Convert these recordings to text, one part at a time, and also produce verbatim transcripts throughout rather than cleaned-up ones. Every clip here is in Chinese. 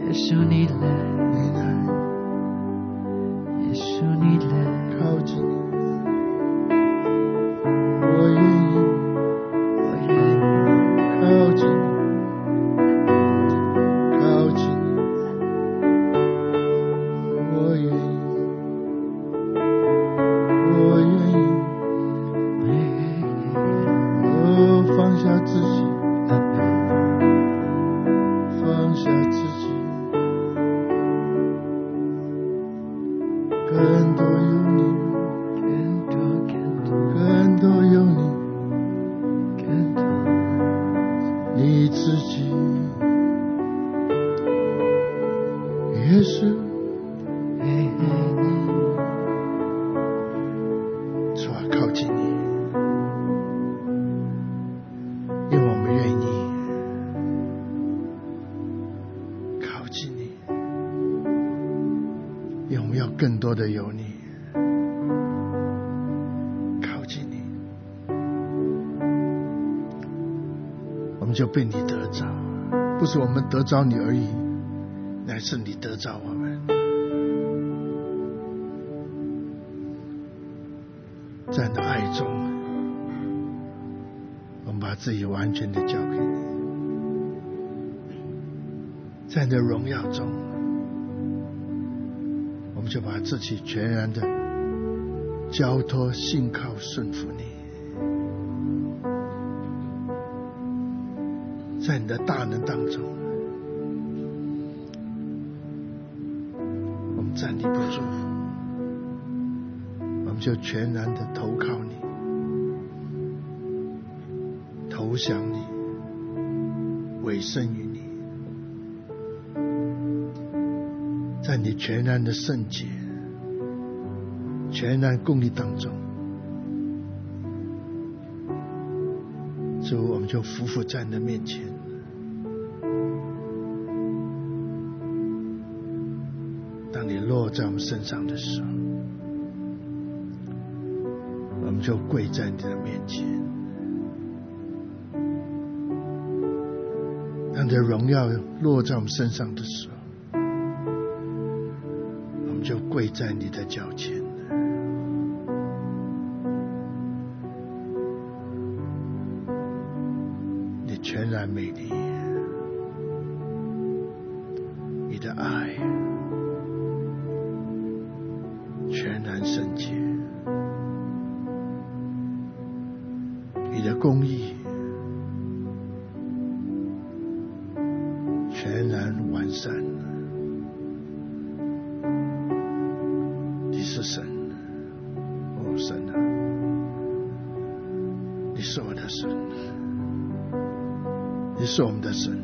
耶稣你来， 你来， 耶稣你来， 靠近你，我愿意， 我愿意靠近你，靠近你，我愿意，我愿意，哦，放下自己，放下自己，更多有你， 更多更多更多有你， 更多， 你自己，耶稣， 嘿嘿主啊，靠近你，因为我们愿意靠近你，因为我们要更多的有你，靠近你，我们就被你得着，不是我们得着你而已，乃是你得着我们。在你的爱中，我们把自己完全的交给你，在你的荣耀中，我们就把自己全然的交托、信靠、顺服你。在你的大能当中，我们站立不住，我们就全然的投靠你，投降你，委身于你，在你全然的圣洁、全然公义当中，主，我们就匍匐在你的面前，当你落在我们身上的时候，我们就跪在你的面前，当你的荣耀落在我们身上的时候，我们就跪在你的脚前。你全然美丽，你的爱全然圣洁，你的公义全然完善。你是神，哦神啊，你是我的神，你是我们的神，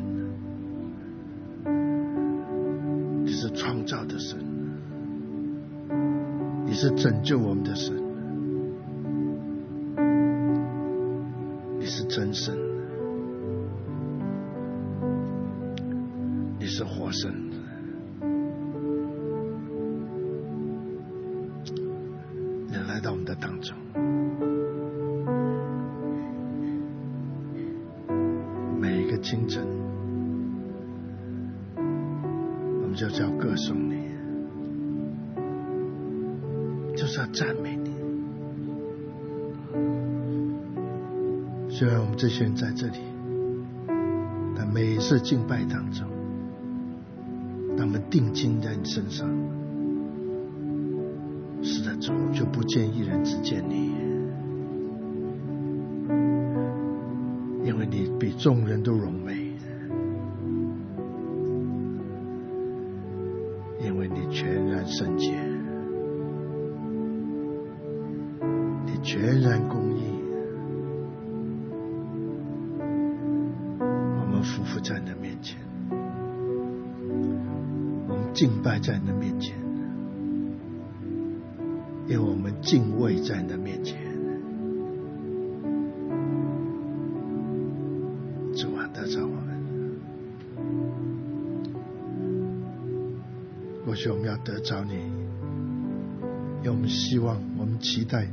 你是创造的神，你是拯救我们的神，你是真神，你是活神，你来到我们的当中，每一个清晨我们就叫歌颂你，就是要赞美你。虽然我们这些人在这里，但每一次敬拜当中，当我们定睛在你身上，是的，主，就不见一人，只见你，因为你比众人都荣美，因为你全然圣洁，你全然公义，我们匍匐在你的面前，我们敬拜在你的面前，因为我们敬畏在你的面前。主啊，得着我们，或许我们要得着你，因为我们希望，我们期待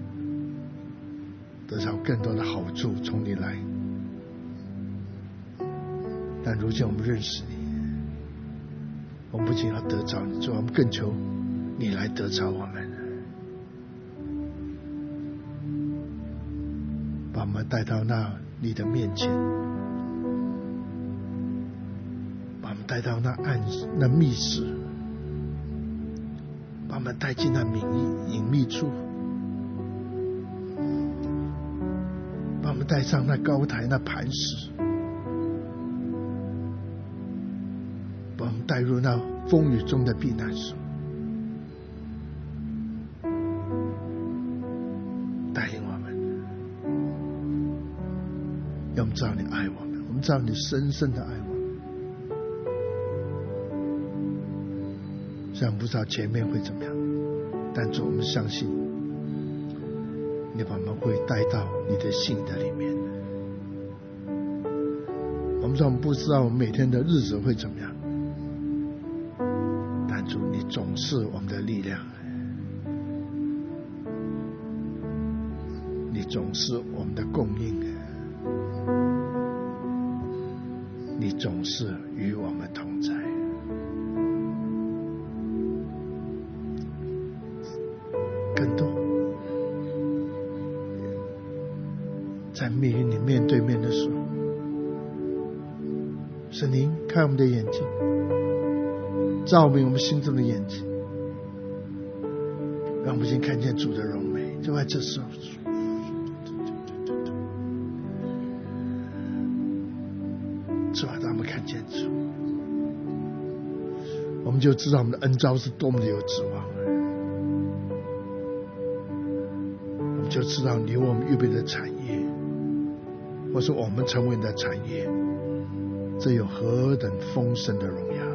得着更多的好处从你来，但如今我们认识你， 仅要得着你，主，我们更求你来得着我们，把我们带到那你的面前，把我们带到那暗那密室，把我们带进那隐秘隐秘处，把我们带上那高台那磐石，把我们带入那风雨中的避难所，带领我们，让我们知道你爱我们，我们知道你深深的爱我们。虽然不知道前面会怎么样，但主，我们相信你把我们会带到你的信的里面。我们说我们不知道我们每天的日子会怎么样，但主，你总是我们的力量，你总是我们的供应，你总是与我们同在。更多在面与你面对面的时候，神灵开我们的眼睛，照明我们心中的眼睛，让我们先看见主的荣美。就在这时候，主啊，让我们看见主，我们就知道我们的恩召是多么的有指望，我们就知道你为我们预备的产业，或是我们成为你的产业，这有何等丰盛的荣耀。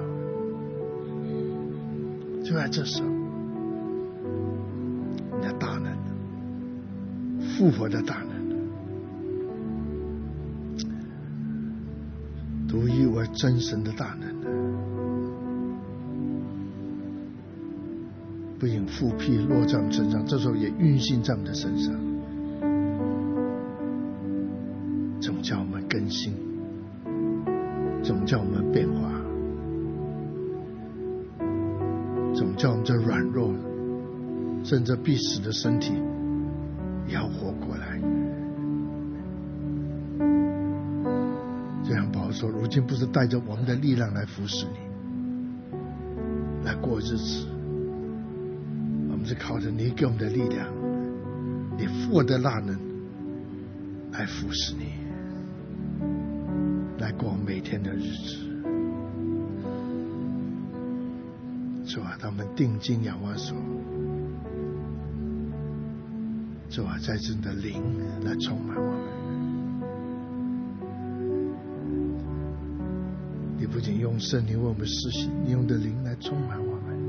就在这时候，你的大能，复活的大能，独一无二真神的大能，不仅复辟落在我们身上，这时候也运行在我们的身上，总叫我们更新，总叫我们变化，总叫我们这软弱甚至必死的身体也要活过来。就像保罗说，如今不是带着我们的力量来服侍你，来过日子，我们是靠着你给我们的力量，你复活的大能来服侍你，来过每天的日子。主啊，他们定睛仰望说，主啊，在这的灵来充满我们。你不仅用圣灵为我们施行，你用的灵来充满我们，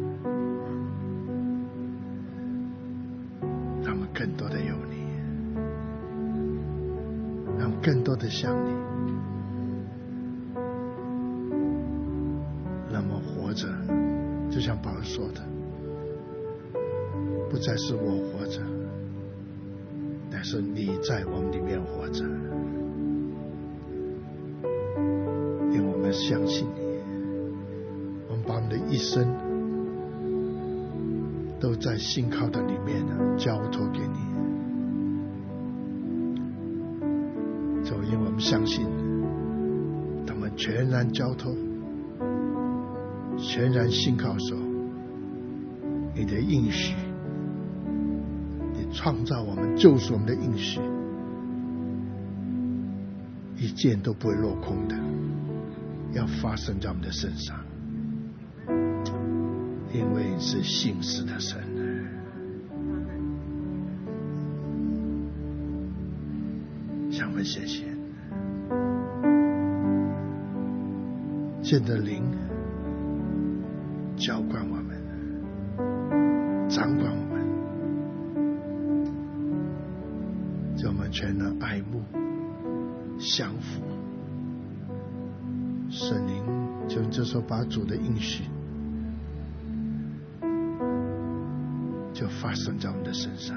让我们更多的有你，让我们更多的像你，让我们活着就像保罗说的，不再是我活着，但是你在我们里面活着。因为我们相信你，我们把我们的一生都在信靠的里面交托给你。就因为我们相信，他们全然交托，全然信靠时候，你的应许，你创造我们救赎我们的应许，一件都不会落空的，要发生在我们的身上，因为是信实的神。向我们谢谢，现在灵浇灌我们，掌管我们，叫我们全能爱慕降服。圣灵就这时候把主的应许就发生在我们的身上，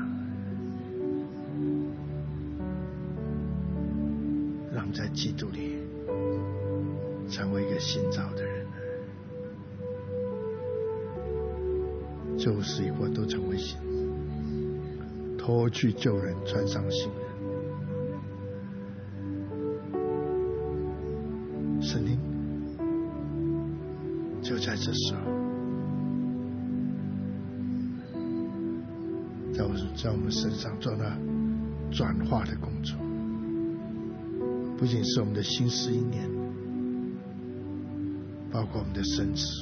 让我们在基督里成为一个新造的人。 旧事已过，都成为新。脱去旧人，穿上新人。圣灵就在这时候，在我在我们身上做了转化的工作，不仅是我们的心思意念，包括我们的身子，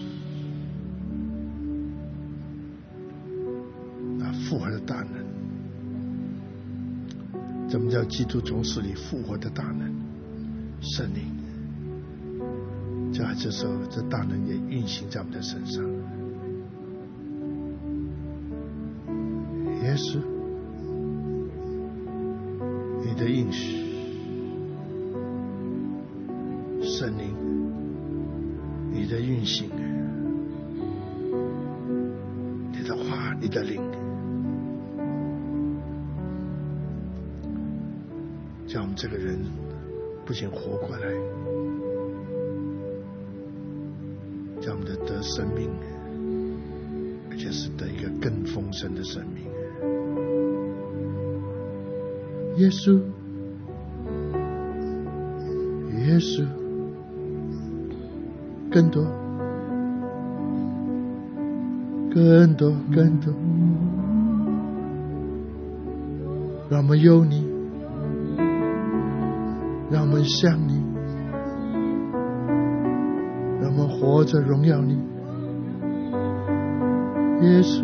那复活的大能。怎么叫基督从死里复活的大能？圣灵就在这时候，这大能也运行在我们的身上。耶稣，你的应许，圣灵，你的运行，你的话，你的灵，叫我们这个人不仅活过来，叫我们的得生命，而且是得一个更丰盛的生命。耶稣，耶稣，更多，更多，更多，让我们有你，让我们像你，让我们活着荣耀你。耶稣，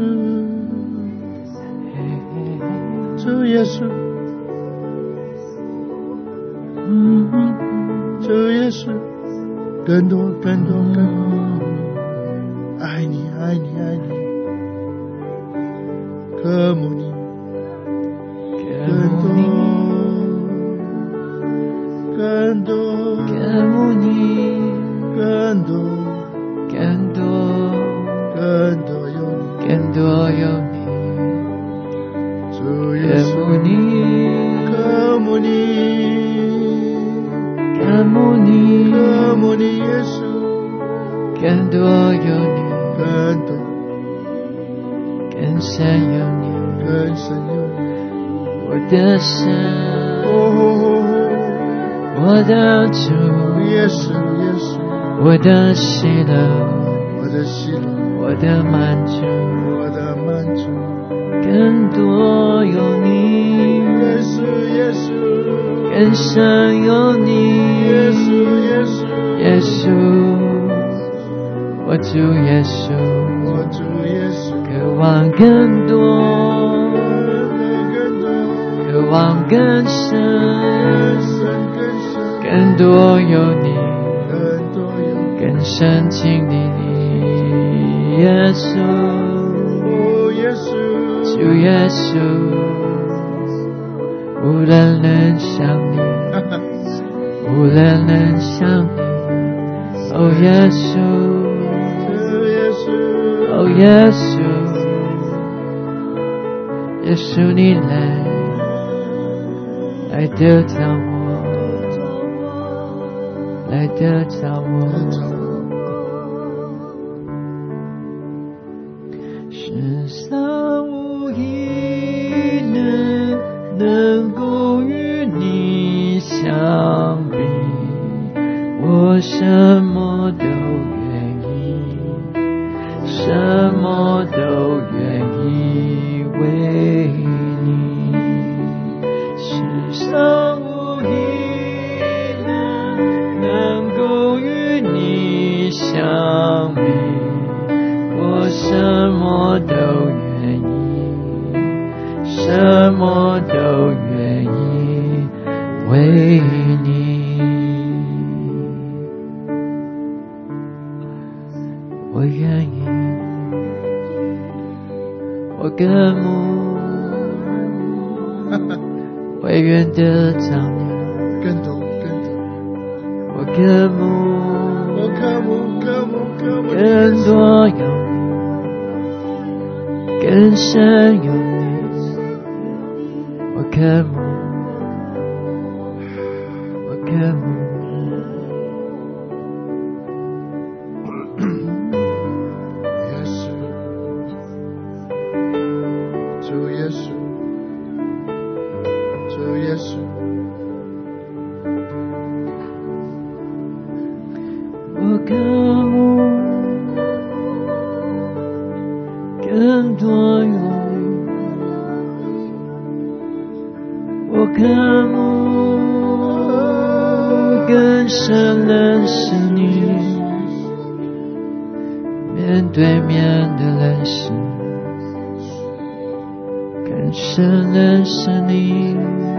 主耶稣，主耶稣，更多更多更多，爱你爱你爱你，渴慕你，更多更多， 渴慕你， 更多更多， 更多有你， 更多有你， 主耶渴稣， 慕你， 渴慕你， 渴慕你， 渴慕你，耶稣， 更多有你， 更多更深有你， 更深有你。 我的神， 哦， 我的主， 耶稣耶稣， 我的喜乐， 我的喜乐， 我的满足， 我的满足。 更多有你， 耶稣耶稣， 更深有你， 耶稣耶稣， 耶稣，我主耶稣， 我主耶稣， 渴望更多， 更多渴望更深， 更深更深， 更多有你， 更多有更深经历你，耶稣， 哦耶稣， 主耶稣，无人能像你，无人能像你，哦耶稣， 主耶稣， 哦耶稣，耶稣你来，来得着我，来得着我。世上无一人能够与你相比，我什么都愿意，什么都愿意为你。世上无一人能够与你相比，我什么都愿意，什么都愿意为你。我愿意，我更慕，我愿得着你， 更多更多， 我更慕， 我渴慕渴慕渴慕， 更多有你，更深有你，我渴慕，我渴慕。 耶稣深认识你，面对面的认识，更深认识你，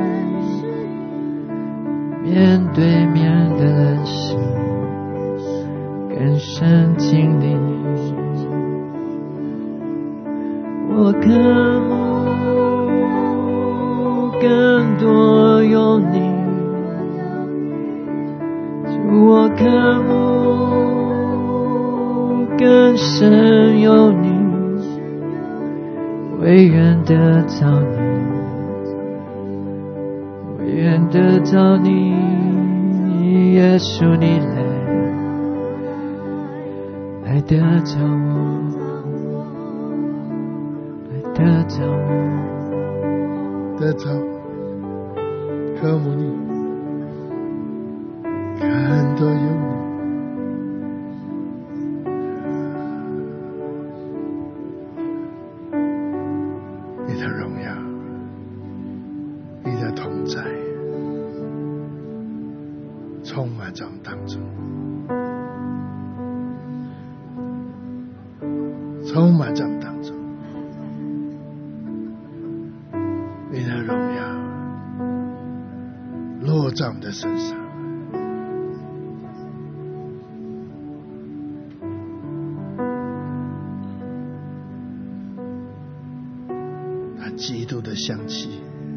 面对面的认识，更深经历你。我渴慕更多有你，主，我渴慕更深有你，唯愿得着你，唯愿得着你，耶稣你来，来得着我，来得着我， 得着渴慕你，更多有你，你的荣耀，你的同在，充满在我们当中，充满在我们当中，你的荣耀落在我们的身上，那基督的香气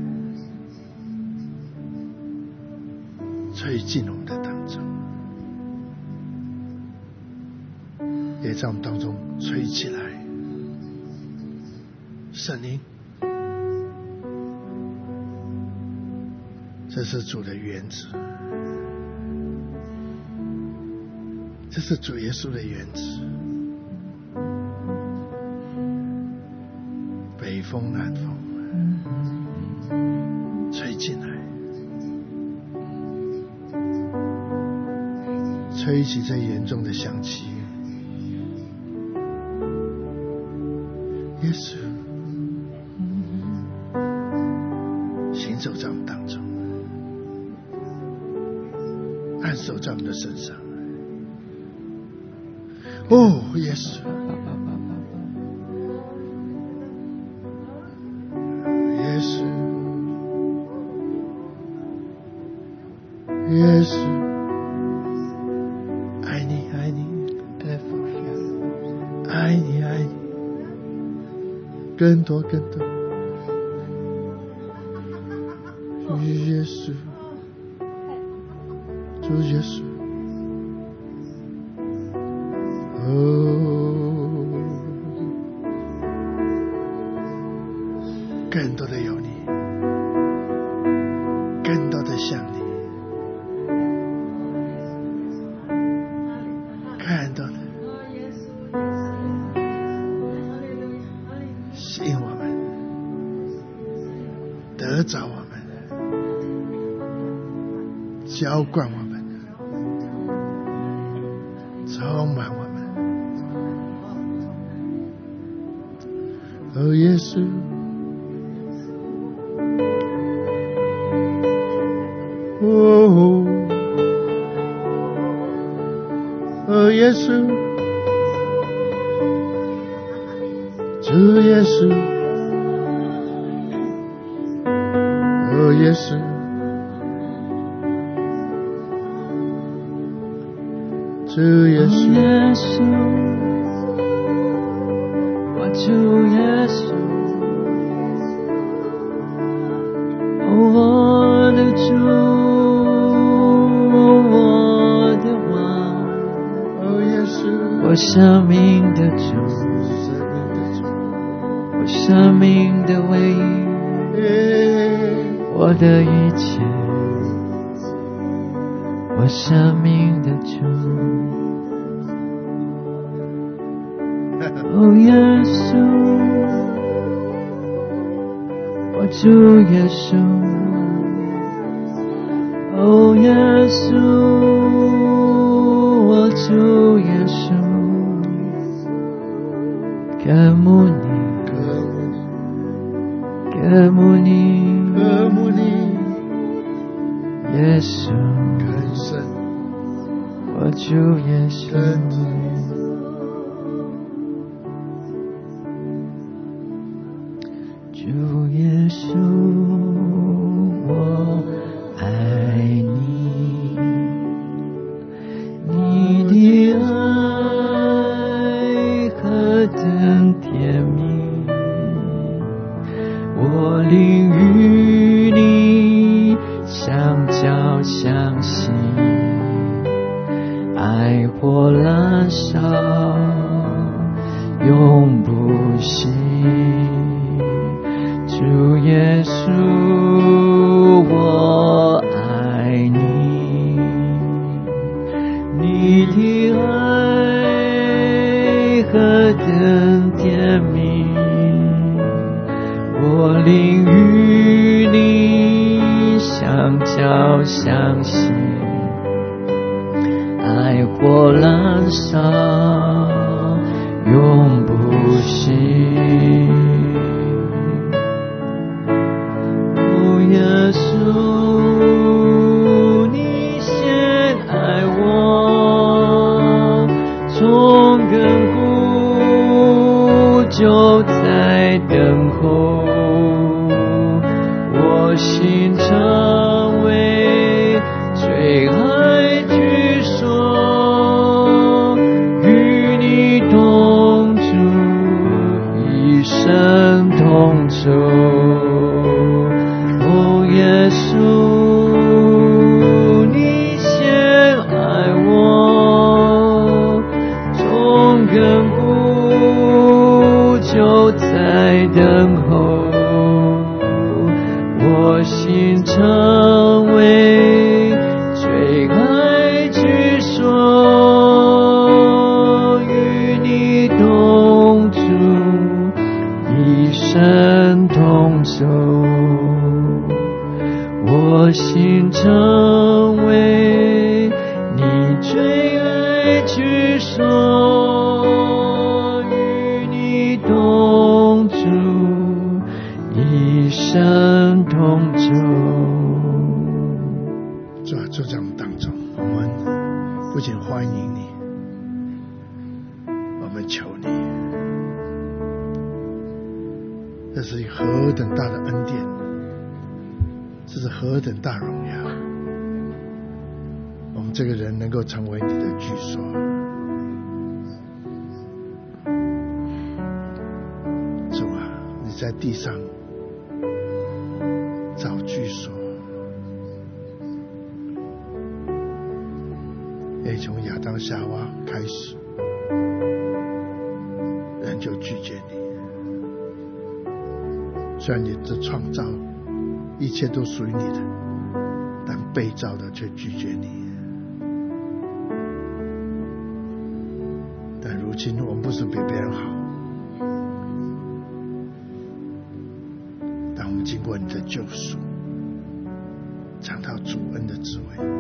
吹进我们的当中，也在我们当中吹起来。圣灵，这是主的原子，这是主耶稣的原子。北风南风吹进来，吹起这严重的香气。耶稣行走在我们当中，按手在我们的身上。哦，耶稣，耶稣，耶稣，爱你，爱你，爱你，爱你，更多，更多。耶稣，主耶稣，哦，更多的有你，更多的像你，更多的吸引我们，得着我们，浇灌我们，充满我们。哦，耶稣，哦，哦，耶稣，主耶稣，哦，耶稣。主耶稣， 耶稣，我主耶稣，哦，我的主，哦，我的王， 哦，耶稣， 我生命的主，我生命的唯一，我的一切，我生命的主。哦，耶稣，我主耶稣，哦，耶稣，我主耶稣，渴慕你，渴慕你， 渴慕你， 耶稣， 更深， 永不息。主耶稣，我爱你，你的爱何等甜蜜，我灵与你相交相惜，爱火燃烧永不息。主耶稣，你先爱我，从亘古就在等候，我心成为最爱居所，与你同住，一生同走。耶稣，你先爱我，从亘古就在等候，我心成为最爱居所，与你同住，一生同走。我心成为你最爱居所，与你同住，一生同走。 主啊，就在我们当中，我们不仅欢迎你，我们求你，这是何等大的恩典，这是何等大荣耀！我们这个人能够成为你的居所。主啊，你在地上找居所，也从亚当夏娃开始，人就拒绝你。虽然你的创造一切都属于你的，但被造的却拒绝你。但如今我们不是比别人好，但我们经过你的救赎，尝到主恩的滋味，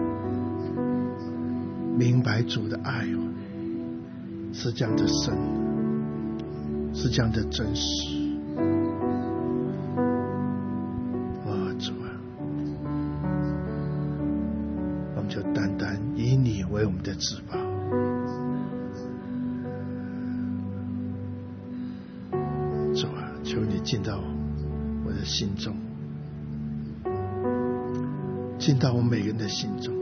明白主的爱是这样的深，是这样的真实。就单单以你为我们的至宝。主啊，求你进到我的心中，进到我们每个人的心中，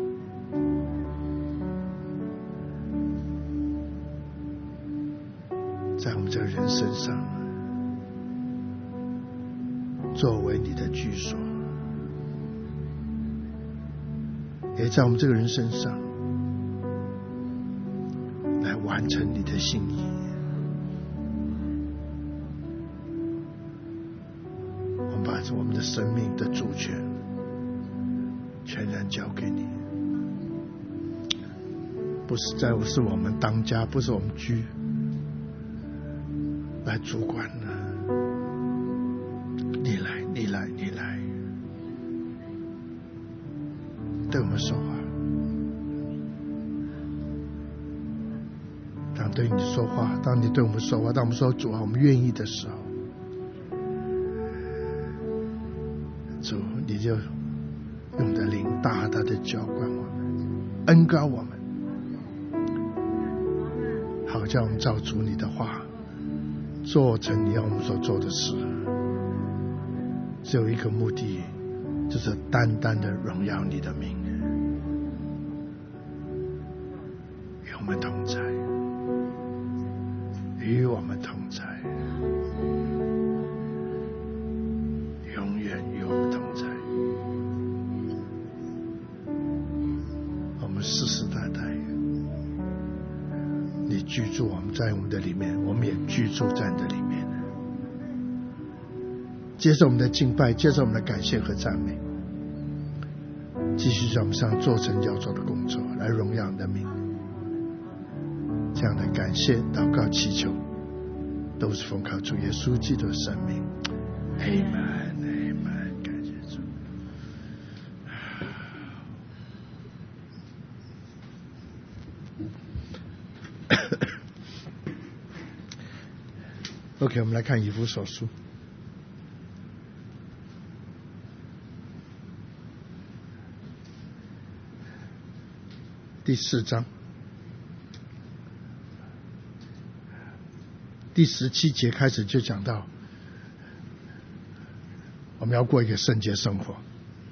在我们这个人身上作为你的居所，也在我们这个人身上来完成你的心意。我们把我们的生命的主权全然交给你，不是再不是我们当家，不是我们居来主管了。你来，你来，你来，对我们说话。当对你说话，当你对我们说话，当我们说主啊，我们愿意的时候，主你就用你的灵大大的浇灌我们，恩膏我们，好叫我们照主你的话做成你要我们所做的事。只有一个目的，就是单单的荣耀你的名，与我们同在，与我们同在，永远与我们同在。我们世世代代你居住我们在我们的里面，我们也居住在你的里面。接受我们的敬拜，接受我们的感谢和赞美，继续在我们身上做成要做的工作，来荣耀你的名。这样的感谢、祷告、祈求，都是奉靠主耶稣基督的生命。Amen, Amen， 感谢主。OK， 我们来看以弗所书第四章第十七节开始就讲到，我们要过一个圣洁生活。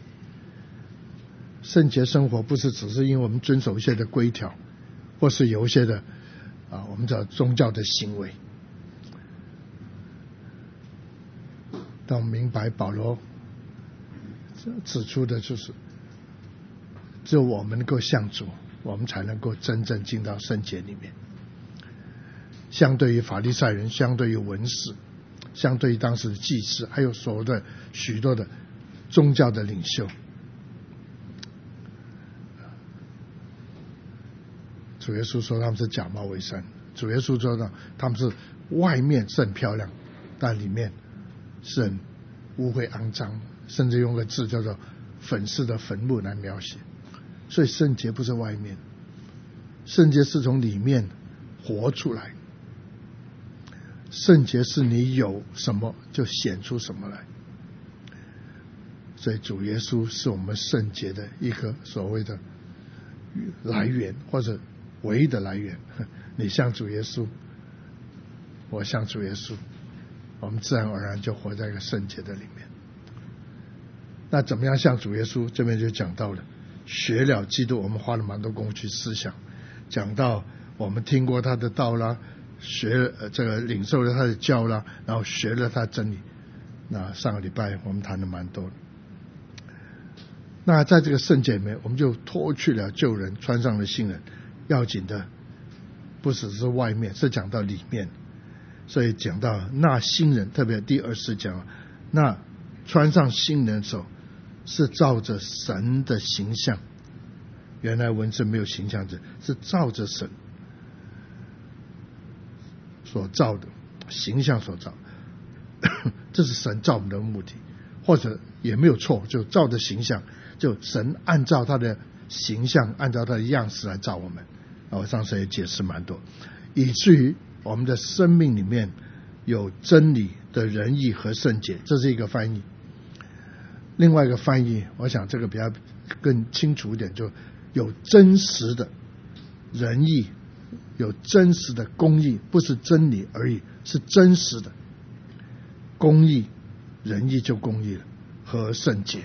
圣洁生活不是只是因为我们遵守一些的规条，或是有一些的啊，我们叫宗教的行为。但我们明白保罗指出的就是，只有我们能够向主，我们才能够真正进到圣洁里面。相对于法利赛人，相对于文士，相对于当时的祭司，还有所谓的许多的宗教的领袖，主耶稣说他们是假冒伪善。主耶稣说呢，他们是外面是很漂亮，但里面是很污秽肮脏，甚至用个字叫做粉饰的坟墓来描写。所以圣洁不是外面，圣洁是从里面活出来。圣洁是你有什么就显出什么来。所以主耶稣是我们圣洁的一个所谓的来源，或者唯一的来源。你像主耶稣，我像主耶稣，我们自然而然就活在一个圣洁的里面。那怎么样像主耶稣？这边就讲到了学了基督，我们花了蛮多功夫去思想，讲到我们听过他的道啦，学呃这个领受了他的教啦，然后学了他的真理。那上个礼拜我们谈的蛮多的。那在这个圣洁里面，我们就脱去了旧人，穿上了新人。要紧的不只是外面，是讲到里面。所以讲到那新人，特别第二十讲，那穿上新人的时候，是照着神的形象。原来文字没有形象字，是照着神所造的形象所造。这是神造我们的目的，或者也没有错，就照着形象，就神按照他的形象，按照他的样式来造我们。我上次也解释蛮多，以至于我们的生命里面有真理的仁义和圣洁，这是一个翻译。另外一个翻译，我想这个比较更清楚一点，就有真实的仁义，有真实的公义，不是真理而已，是真实的公义，仁义就公义了，和圣洁。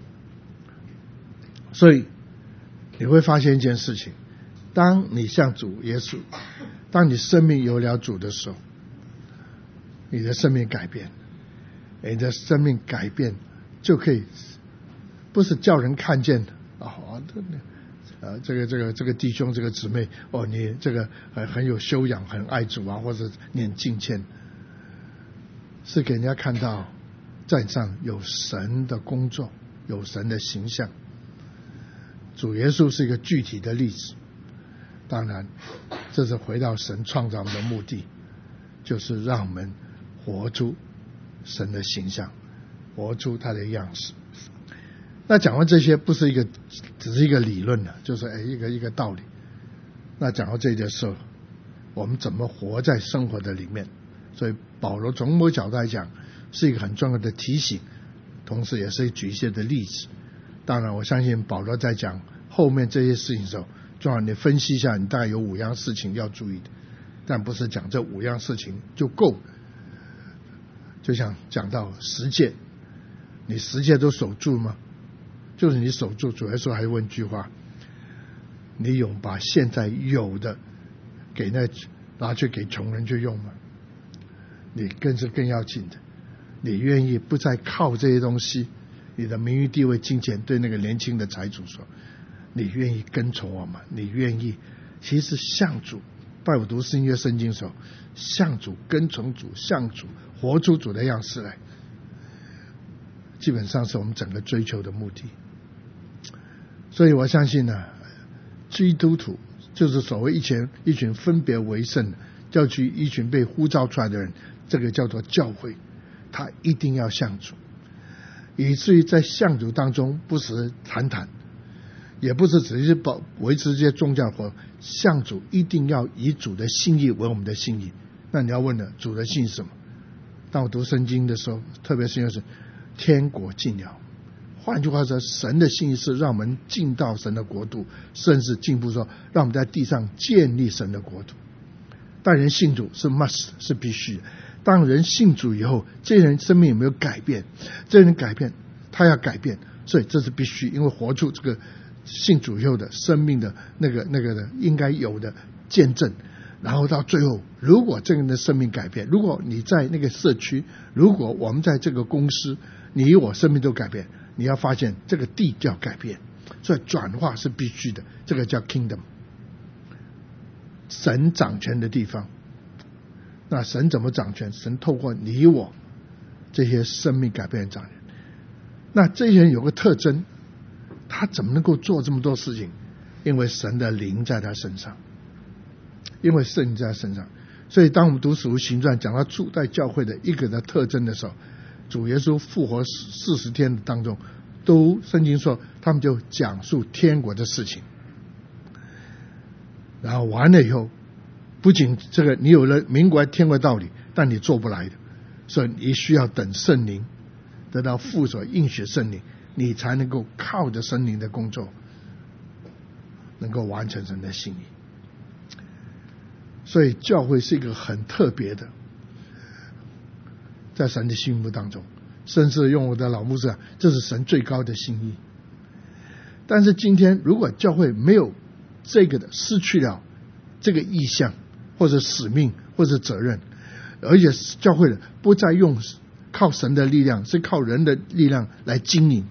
所以你会发现一件事情，当你向主耶稣，当你生命有了主的时候，你的生命改变，你的生命改变就可以不是叫人看见哦，呃，这个这个这个弟兄这个姊妹哦，你这个很很有修养，很爱主啊，或者你很敬虔，是给人家看到在你上有神的工作，有神的形象。主耶稣是一个具体的例子。当然这是回到神创造我们的目的，就是让我们活出神的形象，活出他的样式。那讲完这些不是一个只是一个理论的，就是哎一个一个道理。那讲到这里的时候，我们怎么活在生活的里面？所以保罗从某角度来讲是一个很重要的提醒，同时也是举一些的例子。当然我相信保罗在讲后面这些事情的时候，正好你分析一下，你大概有五样事情要注意的，但不是讲这五样事情就够了。就像讲到十诫，你十诫都守住吗？就是你守住，主耶稣还问句话，你有把现在有的给那拿去给穷人去用吗？你更是更要紧的，你愿意不再靠这些东西，你的名誉地位金钱，对那个年轻的财主说，你愿意跟从我吗？你愿意其实向主带我读新约圣经的时候，向主、跟从主、向主、活出主的样式来，基本上是我们整个追求的目的。所以我相信呢，基督徒就是所谓一群一群分别为圣的，叫去一群被呼召出来的人，这个叫做教会，他一定要向主，以至于在向主当中不是谈谈，也不是只是保维持这些宗教活，向主一定要以主的心意为我们的心意。那你要问了，主的心意是什么？当我读圣经的时候，特别是就是天国近了。换句话说，神的心意是让我们进到神的国度，甚至进一步说，让我们在地上建立神的国度。但人信主是 must， 是必须的。当人信主以后，这人生命有没有改变？这人改变，他要改变，所以这是必须，因为活出这个信主以后的生命的那个那个的应该有的见证。然后到最后，如果这个人的生命改变，如果你在那个社区，如果我们在这个公司，你我生命都改变，你要发现这个地就要改变，所以转化是必须的，这个叫 kingdom， 神掌权的地方。那神怎么掌权？神透过你我这些生命改变掌权。那这些人有个特征，他怎么能够做这么多事情？因为神的灵在他身上，因为圣灵在他身上。所以当我们读使徒行传讲到初代教会的一个的特征的时候，主耶稣复活四十天当中，都圣经说他们就讲述天国的事情，然后完了以后，不仅这个你有了明白天国道理，但你做不来的，所以你需要等圣灵得到父所应许圣灵，你才能够靠着圣灵的工作能够完成神的心意。所以教会是一个很特别的，在神的心目当中，甚至用我的老牧师啊，这是神最高的心意。但是今天如果教会没有这个的，失去了这个意向或者使命或者责任，而且教会的不再用靠神的力量，是靠人的力量来经营，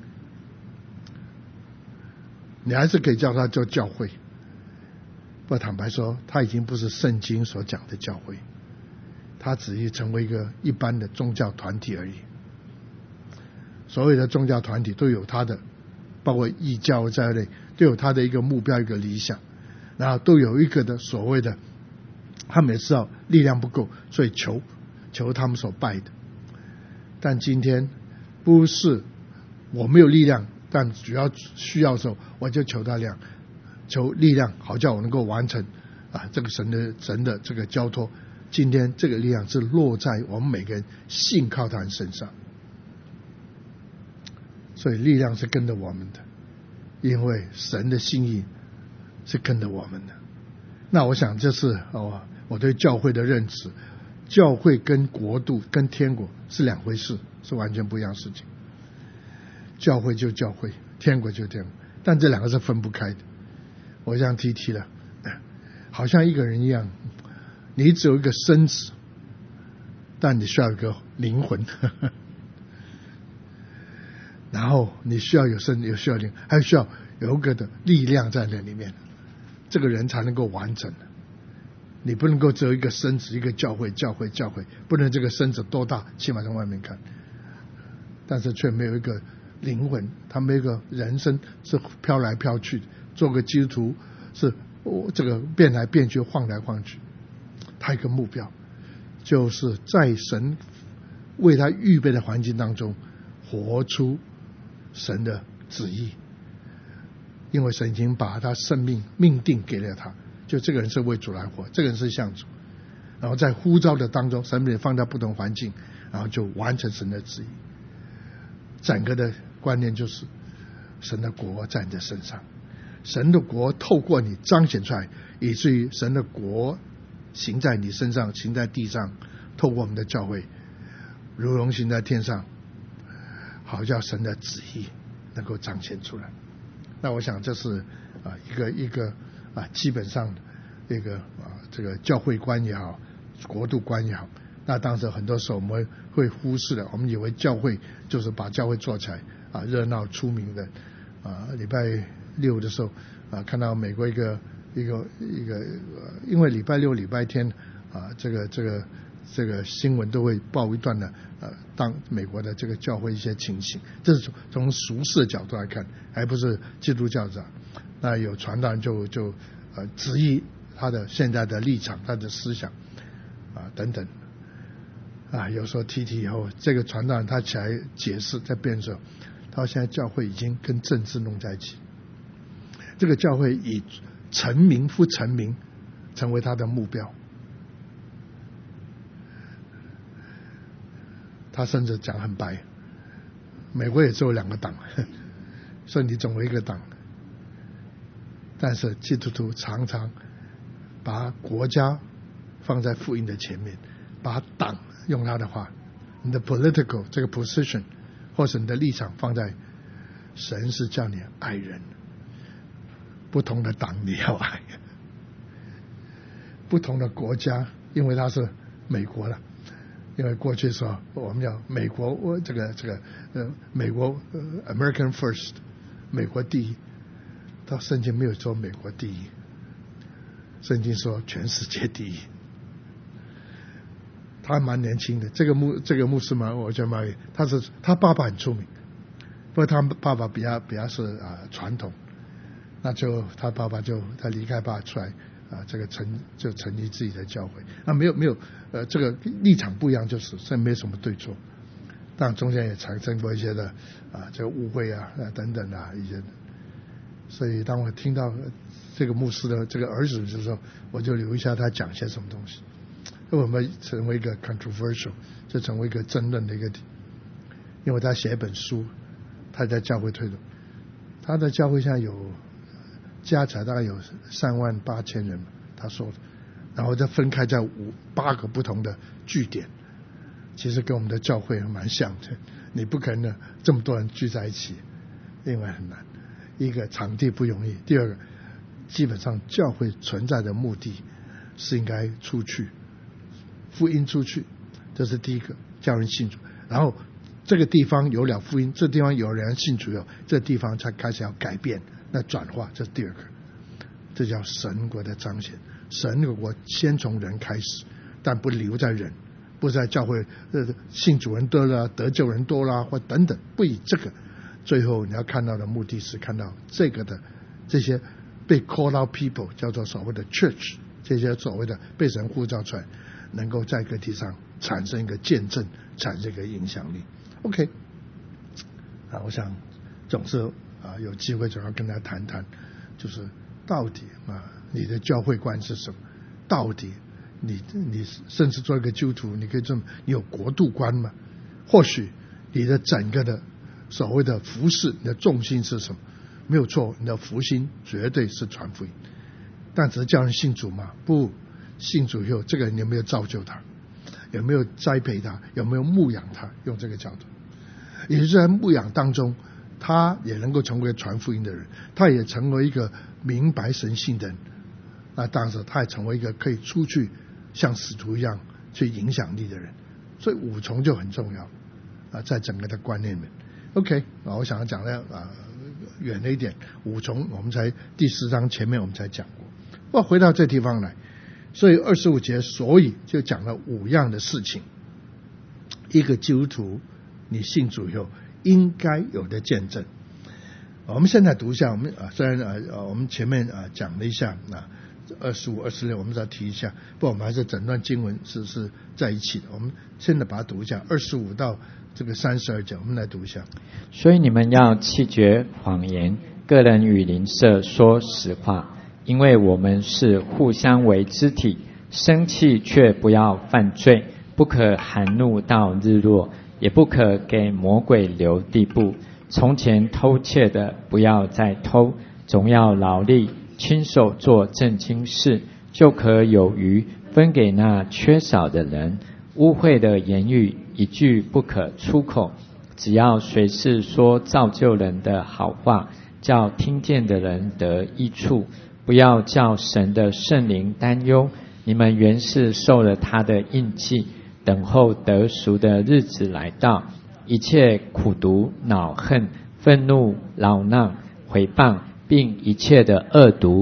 你还是可以叫它叫教会。不过坦白说，它已经不是圣经所讲的教会，它只是成为一个一般的宗教团体而已。所有的宗教团体都有它的，包括异教在内，都有它的一个目标一个理想，然后都有一个的所谓的，他们也知道力量不够，所以求求他们所拜的。但今天不是我没有力量，但主要需要的时候我就求他量，求力量，好叫我能够完成啊这个神的神的这个交托。今天这个力量是落在我们每个人信靠他人身上，所以力量是跟着我们的，因为神的心意是跟着我们的。那我想这是哦，我对教会的认知，教会跟国度跟天国是两回事，是完全不一样的事情。教会就教会，天国就天国，但这两个是分不开的。我想提提了，好像一个人一样，你只有一个身子，但你需要一个灵魂，然后你需要有身，有需要灵，还需要有一个的力量在那里面，这个人才能够完整。你不能够只有一个身子，一个教会，教会，教会，不能这个身子多大，起码从外面看，但是却没有一个灵魂，他没有一个人生是飘来飘去的，做个基督徒是、哦、这个变来变去，晃来晃去。他一个目标就是在神为他预备的环境当中活出神的旨意，因为神已经把他生命命定给了他，就这个人是为主来活，这个人是向主，然后在呼召的当中，神也放在不同环境，然后就完成神的旨意。整个的观念就是神的国在你的身上，神的国透过你彰显出来，以至于神的国行在你身上，行在地上，透过我们的教会如同行在天上，好叫神的旨意能够彰显出来。那我想这是啊一个一个啊基本上一个啊这个教会观也好，国度观也好。那当时很多时候我们会忽视的，我们以为教会就是把教会做起来啊热闹出名的啊。礼拜六的时候啊，看到美国一个一个一个，因为礼拜六、礼拜天啊，这个这个这个新闻都会报一段的呃，当美国的这个教会一些情形，这是从从俗世的角度来看，还不是基督教者。那有传道人就就呃质疑他的现在的立场、他的思想啊等等啊，有时候提提以后，这个传道人他起来解释在辩说，他说现在教会已经跟政治弄在一起，这个教会以成名不成名成为他的目标。他甚至讲很白，美国也只有两个党，所以你总有一个党。但是基督徒常常把国家放在福音的前面，把党用他的话，你的 political 这个 position 或是你的立场放在神是叫你爱人，不同的党你要爱，不同的国家，因为他是美国了。因为过去说我们要美国，我这个这个呃美国呃 American First， 美国第一。到圣经没有说美国第一，圣经说全世界第一。他还蛮年轻的，这个牧这个牧师嘛，我觉得蛮，他是他爸爸很出名，不过他爸爸比较比较是啊传统，那就他爸爸就他离开爸出来啊，这个成就成立自己的教会。那没有没有呃这个立场不一样，就是这没什么对错，但中间也产生过一些的啊这个误会啊啊等等啊一些。所以当我听到这个牧师的这个儿子的时候，我就留一下他讲些什么东西，为什么成为一个 controversial， 就成为一个争论的一个点。因为他写一本书，他在教会推动，他的教会现在有加起来大概有三万八千人，他说的，然后再分开在五八个不同的据点，其实跟我们的教会蛮像的，你不可能这么多人聚在一起，因为很难。一个场地不容易，第二个基本上教会存在的目的是应该出去福音出去，这是第一个，叫人信主。然后这个地方有了福音，这地方有人信主了，这地方才开始要改变，那转化，这是第二个，这叫神国的彰显。神的国先从人开始，但不留在人，不在教会呃信主人多了，得救人多了或等等，不以这个。最后你要看到的目的是看到这个的这些被 call out people， 叫做所谓的 church， 这些所谓的被神呼召出来，能够在个体上产生一个见证，产生一个影响力。 OK 啊，我想总是啊有机会总要跟大家谈谈，就是到底啊你的教会观是什么，到底你你甚至做一个基督徒，你可以这么，你有国度观吗？或许你的整个的所谓的服事，你的重心是什么？没有错，你的福心绝对是传福音，但只是叫人信主吗？不，信主以后，这个人有没有造就他，有没有栽培他，有没有牧养他，用这个角度，也就是在牧养当中，他也能够成为传福音的人，他也成为一个明白神性的人，那当时他也成为一个可以出去像使徒一样去影响力的人。所以五重就很重要啊，在整个的观念里面。OK 啊，我想要讲的啊远了一点，五重我们才第四章前面我们才讲过。我回到这地方来，所以二十五节，所以就讲了五样的事情。一个基督徒，你信主以后应该有的见证。我们现在读一下，我们啊虽然啊我们前面啊讲了一下啊二十五、二十六，我们再提一下，不，我们还是整段经文是是在一起的。我们现在把它读一下，二十五到这个三十二节，我们来读一下。 所以你们要弃绝谎言，个人与邻舍说实话，因为我们是互相为肢体，生气却不要犯罪，不可含怒到日落，也不可给魔鬼留地步。从前偷窃的不要再偷，总要劳力亲手做正经事，就可有余分给那缺少的人。污秽的言语一句不可出口，只要随时说造就人的好话，叫听见的人得益处，不要叫神的圣灵担忧。你们原是受了他的印记，等候得赎的日子来到。一切苦毒、恼恨、愤怒、扰闹、毁谤，并一切的恶毒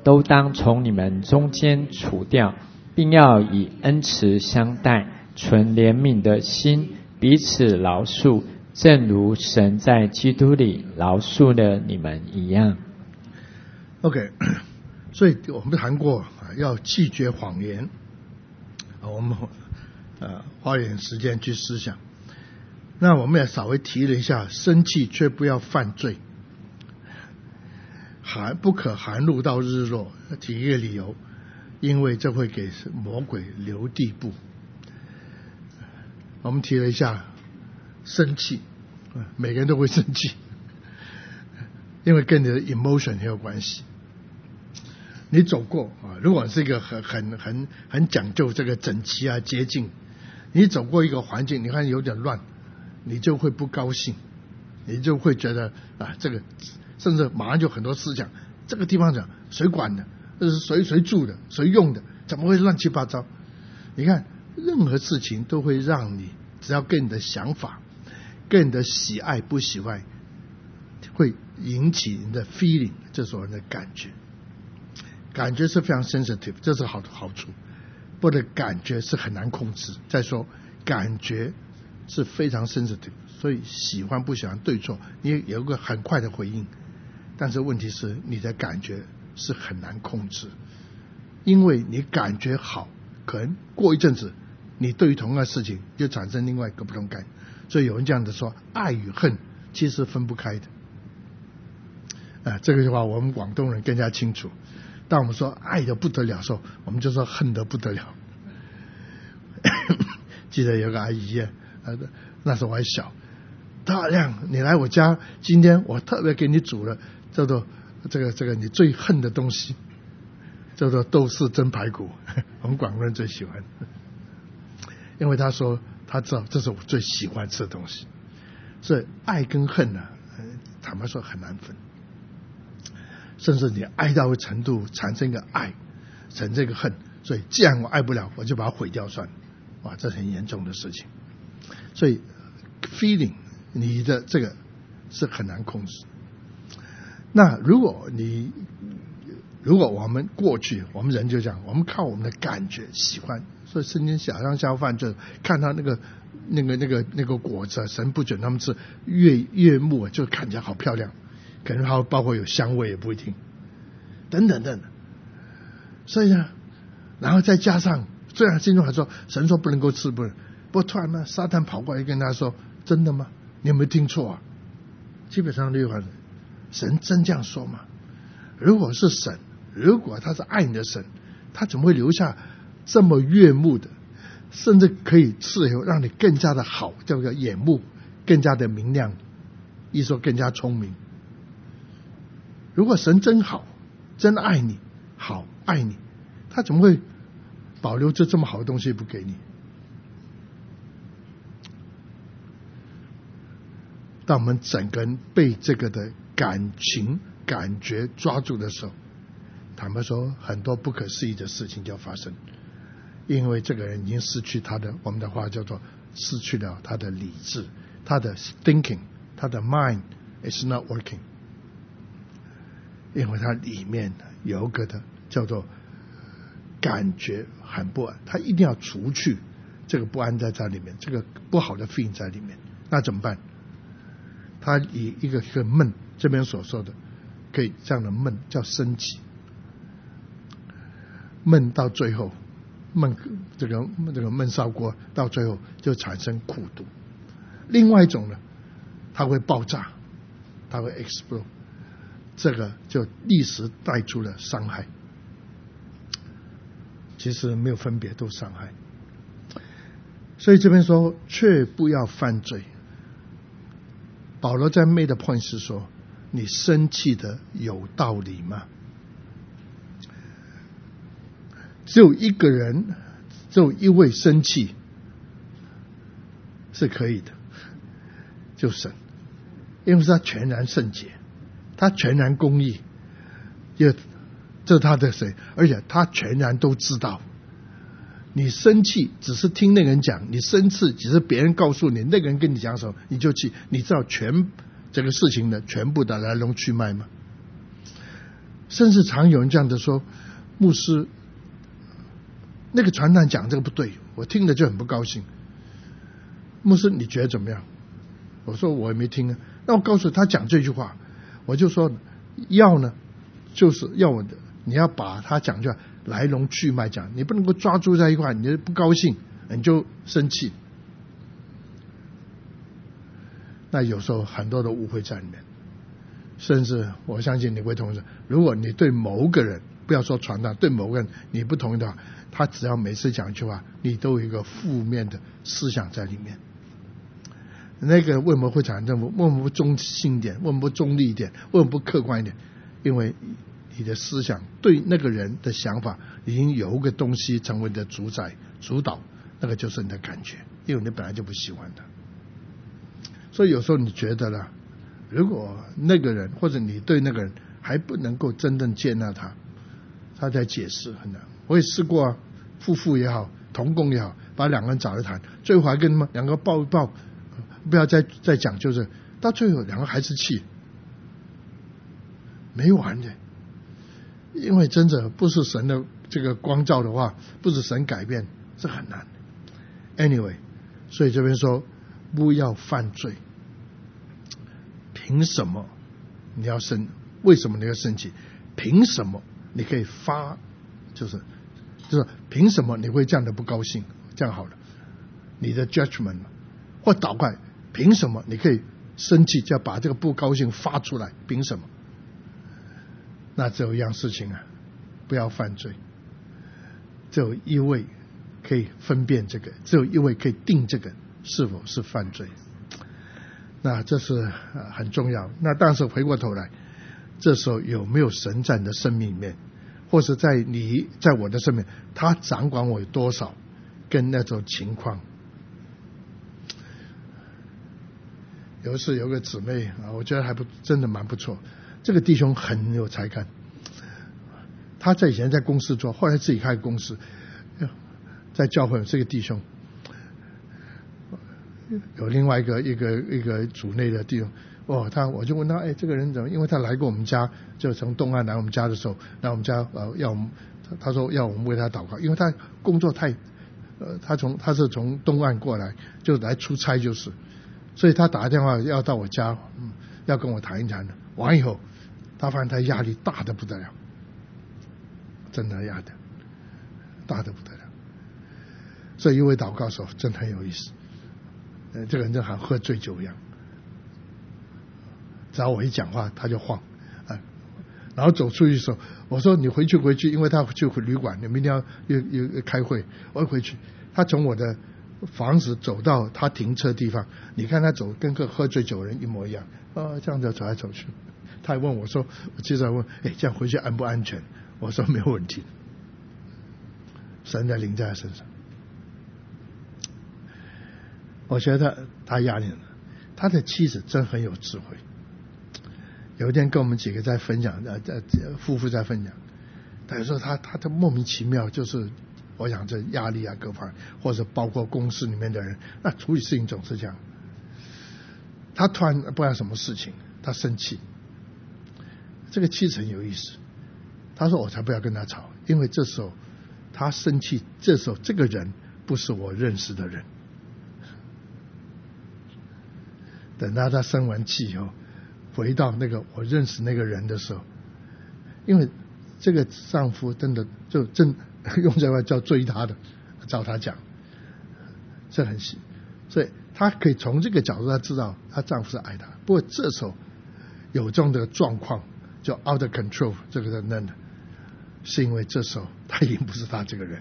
都当从你们中间除掉，并要以恩慈相待，存怜悯的心，彼此饶恕，正如神在基督里饶恕了你们一样。 OK， 所以我们谈过要拒绝谎言，我们呃花一点时间去思想。那我们也稍微提了一下，生气却不要犯罪，含不可含怒到日落，提一个理由，因为这会给魔鬼留地步。我们提了一下生气，每个人都会生气，因为跟你的 emotion 很有关系。你走过啊，如果是一个很很很很讲究这个整齐啊洁净，你走过一个环境，你看有点乱，你就会不高兴，你就会觉得啊，这个甚至马上就很多思想，这个地方讲谁管的，这是谁谁住的，谁用的，怎么会乱七八糟？你看任何事情都会让你，只要跟你的想法、跟你的喜爱不喜爱，会引起你的 feeling， 这是我们的感觉。感觉是非常 sensitive， 这是好好处，不过感觉是很难控制。再说感觉是非常 sensitive， 所以喜欢不喜欢对错，你有个很快的回应，但是问题是你的感觉是很难控制，因为你感觉好，可能过一阵子你对于同样的事情就产生另外一个不同感，所以有人这样子说，爱与恨其实分不开的。啊，这个的话我们广东人更加清楚。当我们说爱的不得了的时候，我们就说恨得不得了。记得有个阿姨啊，那时候我还小，大亮，你来我家，今天我特别给你煮了叫做这个这个你最恨的东西，叫做豆豉蒸排骨，我们广东人最喜欢，因为他说他知道这是我最喜欢吃的东西。所以爱跟恨呢、啊，坦白说很难分。甚至你爱到程度产生一个爱，产生一个恨，所以既然我爱不了，我就把它毁掉算了，哇，这是很严重的事情。所以 feeling 你的这个是很难控制。那如果你如果我们过去我们人就这样，我们靠我们的感觉喜欢，所以圣经小上下饭就看到那个那个那个那个果子，神不准他们吃，悦悦目就看起来好漂亮。可能还包括有香味也不一定，等等等等。所以呢，然后再加上，虽然心中还说神说不能够吃，不能，不过突然呢，撒旦跑过来跟他说：“真的吗？你有没有听错啊？”基本上六环，神真这样说吗？如果是神，如果他是爱你的神，他怎么会留下这么悦目的，甚至可以伺候让你更加的好，叫做眼目更加的明亮，一说更加聪明。如果神真好，真爱你，好爱你，他怎么会保留这这么好的东西不给你？当我们整个人被这个的感情感觉抓住的时候，坦白说，很多不可思议的事情就要发生，因为这个人已经失去他的，我们的话叫做失去了他的理智，他的 thinking， 他的 mind is not working。因为它里面有个的叫做感觉很不安，它一定要除去这个不安在这里面，这个不好的 feeling 在里面，那怎么办？他以一个一个闷，这边所说的可以这样的闷叫生气，闷到最后，闷这个这个闷烧锅到最后就产生苦毒。另外一种呢，它会爆炸，它会 explode。这个就立时带出了伤害，其实没有分别，都伤害。所以这边说，却不要犯罪。保罗在 made point 是说，你生气的有道理吗？只有一个人，只有一位生气是可以的，就神，因为是他全然圣洁。他全然公义，也这是他的谁？而且他全然都知道。你生气只是听那个人讲，你生气只是别人告诉你，那个人跟你讲什么你就气，你知道全这个事情的全部的来龙去脉吗？ 甚至常有人这样的说，牧师，那个传道讲这个不对，我听了就很不高兴。牧师你觉得怎么样？我说我也没听啊。那我告诉他讲这句话，我就说要呢，就是要我的，你要把他讲出来来龙去脉讲，你不能够抓住在一块，你就不高兴，你就生气。那有时候很多的误会在里面，甚至我相信你会同意，如果你对某个人，不要说传道，对某个人你不同意的话，他只要每次讲一句话，你都有一个负面的思想在里面。那个为什么会产生？为什么不中性一点？为什么不中立一点？为什么不客观一点？因为你的思想对那个人的想法已经有一个东西成为你的主宰、主导，那个就是你的感觉，因为你本来就不喜欢他。所以有时候你觉得了，如果那个人或者你对那个人还不能够真正接纳他，他在解释很难。我也试过啊，夫妇也好，同工也好，把两个人找来谈，最后还跟他们两个抱一抱，不要再再讲，就是到最后两个还是气，没完的。因为真的不是神的这个光照的话，不是神改变是很难的。Anyway， 所以这边说不要犯罪。凭什么你要生？为什么你要生气？凭什么你可以发？就是就是凭什么你会这样的不高兴？这样好了，你的 judgment 或祷告，凭什么你可以生气，就要把这个不高兴发出来？凭什么？那只有一样事情啊，不要犯罪。只有一位可以分辨这个，只有一位可以定这个是否是犯罪。那这是很重要。那但是回过头来，这时候有没有神在你的生命里面，或是在你在我的生命，他掌管我有多少，跟那种情况。有一次有个姊妹啊，我觉得还不真的蛮不错。这个弟兄很有才干，他在以前在公司做，后来自己开公司，在教会这个弟兄。有另外一个一个一个组内的弟兄，哦，他我就问他，哎，这个人怎么？因为他来过我们家，就从东岸来我们家的时候，来我们家呃要我们，他说要我们为他祷告，因为他工作太，呃，他从他是从东岸过来，就来出差就是，所以他打个电话要到我家，嗯，要跟我谈一谈的。完以后，他发现他压力大的不得了，真的压的大的不得了，所以因为祷告的时候真的很有意思。呃，这个人就好像喝醉酒一样，只要我一讲话他就晃，啊，然后走出去的时候，我说你回去回去，因为他去旅馆，你明天要又又开会，我一回去，他从我的房子走到他停车地方，你看他走跟个喝醉酒人一模一样，啊，这样子走来走去。他还问我说，我接着问，哎，这样回去安不安全？我说没有问题，神的灵在他身上。我觉得他他压力了，他的妻子真很有智慧。有一天跟我们几个在分享，呃呃夫妇在分享，他有时候他他的莫名其妙，就是我想这压力啊各方面，或者包括公司里面的人，那处理事情总是这样。他突然不知道什么事情，他生气。这个妻子很有意思，他说我才不要跟他吵，因为这时候他生气，这时候这个人不是我认识的人。等到他生完气以后，回到那个我认识那个人的时候，因为这个丈夫真的就真用这话叫追他的，照他讲，这很细，所以他可以从这个角度他知道他丈夫是爱他。不过这时候有这种的状况叫 out of control， 这个的呢，是因为这时候他已经不是他这个人。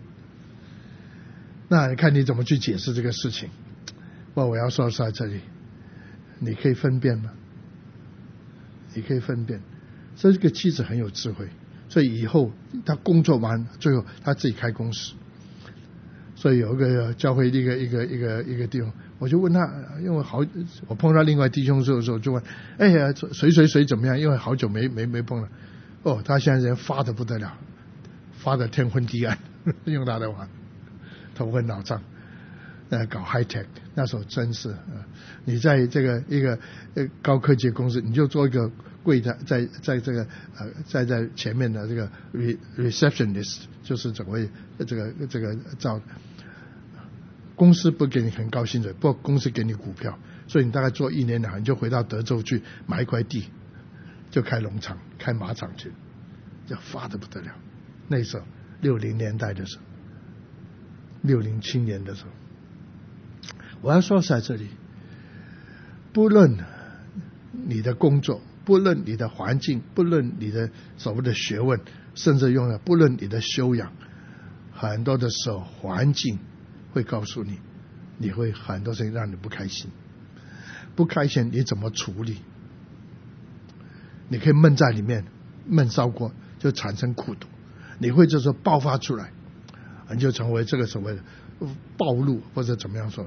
那你看你怎么去解释这个事情？不，我要说在这里。你可以分辨吗？你可以分辨。所以这个妻子很有智慧，所以以后他工作完，最后他自己开公司。所以有一个教会一个一个一个一个弟兄，我就问他，因为好，我碰到另外弟兄的时候就问，哎呀，谁谁谁怎么样？因为好久没没没碰了。哦，他现在人发的不得了，发的天昏地暗，用他的话，头昏脑胀。呃，搞 high tech 那时候真是，呃，你在这个一个呃高科技公司，你就做一个柜台在在这个呃在在前面的这个 receptionist 就是所谓这个这个照。公司不给你很高薪水，不过公司给你股票，所以你大概做一年两年就回到德州去买一块地，就开农场、开马场去，要发得不得了。那时候六零年代的时候，六零七年的时候，我要说在这里，不论你的工作，不论你的环境，不论你的所谓的学问，甚至用了不论你的修养，很多的时候环境会告诉你，你会很多事情让你不开心，不开心你怎么处理？你可以闷在里面，闷烧过就产生苦毒，你会这时候爆发出来，你就成为这个所谓的暴露，或者怎么样说，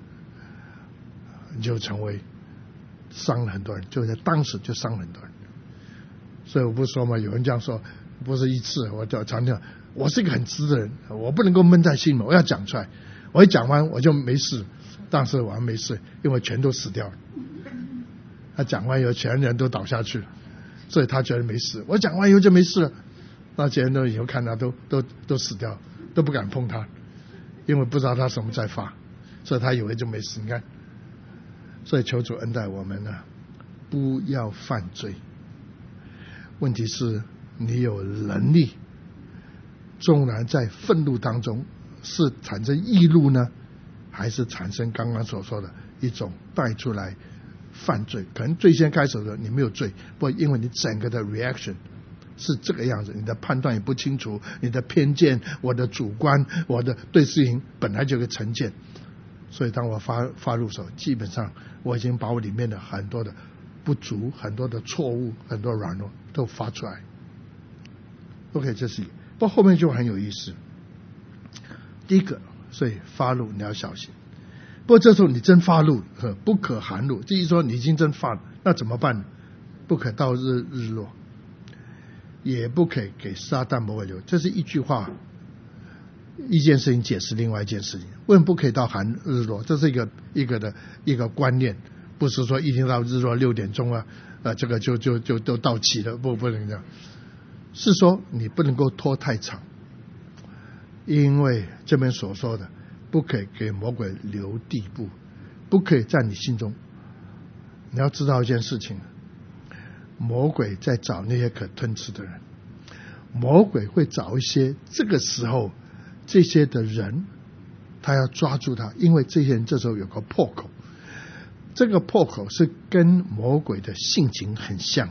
你就成为伤了很多人，就在当时就伤了很多人。所以我不是说嘛，有人这样说，不是一次，我就常常我是一个很直的人，我不能够闷在心里，我要讲出来。我一讲完我就没事，但是我还没事，因为全都死掉了。他讲完以后，全人都倒下去了，所以他觉得没事。我讲完以后就没事了，那些人都以后看他都都都死掉，都不敢碰他，因为不知道他什么在发，所以他以为就没事。你看，所以求主恩待我们呢，不要犯罪。问题是你有能力，纵然在愤怒当中是产生易怒呢，还是产生刚刚所说的一种带出来犯罪？可能最先开始的时候你没有罪，不过因为你整个的 reaction 是这个样子，你的判断也不清楚，你的偏见，我的主观，我的对事情本来就有个成见，所以当我发发怒的时候，基本上我已经把我里面的很多的不足、很多的错误、很多软弱都发出来。OK， 这是，不过后面就很有意思。第一个，所以发怒你要小心。不过这时候你真发怒，不可含怒，至于说你已经真发了，那怎么办呢？不可到日日落，也不可以给撒旦魔鬼留。这是一句话，一件事情解释另外一件事情。为什么不可以到含日落？这是一个一个的一个观念，不是说一定到日落六点钟啊，呃，这个就就就都到齐了，不不能这样。是说你不能够拖太长，因为这边所说的不可以给魔鬼留地步，不可以在你心中。你要知道一件事情，魔鬼在找那些可吞吃的人，魔鬼会找一些这个时候这些的人，他要抓住他，因为这些人这时候有个破口，这个破口是跟魔鬼的性情很像。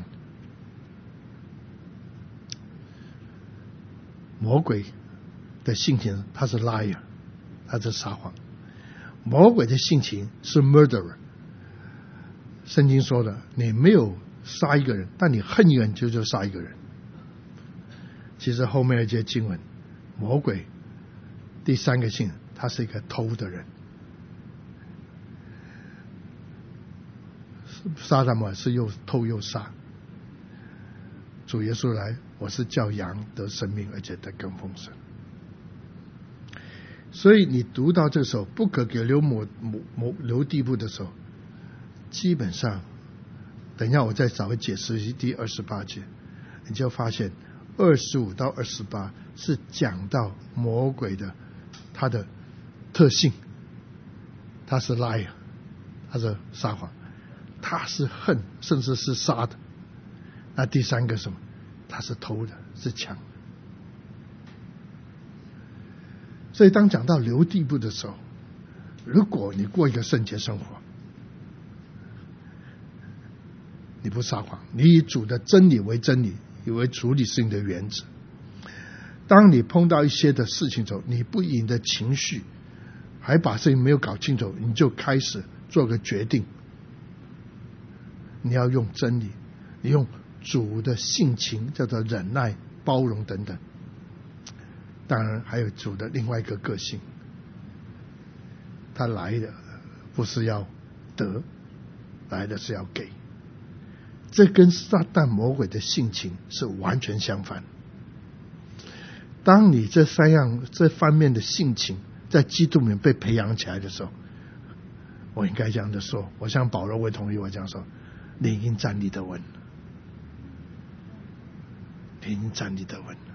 魔鬼的性情他是 liar， 他是撒谎。魔鬼的性情是 murderer。圣经说的，你没有杀一个人，但你恨一个人就就杀一个人。其实后面一节经文，魔鬼第三个性，他是一个偷的人。撒旦魔是又偷又杀。主耶稣来，我是叫羊得生命，而且得更丰盛。所以你读到这个时候，不可给留某某某留地步的时候，基本上，等一下我再稍微解释第二十八节，你就发现二十五到二十八是讲到魔鬼的他的特性，他是 liar， 他是撒谎，他是恨，甚至是杀的。那第三个什么？他是偷的，是抢的。所以当讲到留地步的时候，如果你过一个圣洁生活，你不撒谎，你以主的真理为真理，以为处理事情的原则。当你碰到一些的事情的时候，你不以你的情绪，还把事情没有搞清楚，你就开始做个决定。你要用真理，你用主的性情，叫做忍耐、包容等等。当然还有主的另外一个个性，他来的不是要得，来的是要给。这跟撒旦魔鬼的性情是完全相反。当你这三样这方面的性情在基督里面被培养起来的时候，我应该这样的说，我向保罗为同意，我这样说，你已经站立得稳。 你已经站立得稳了。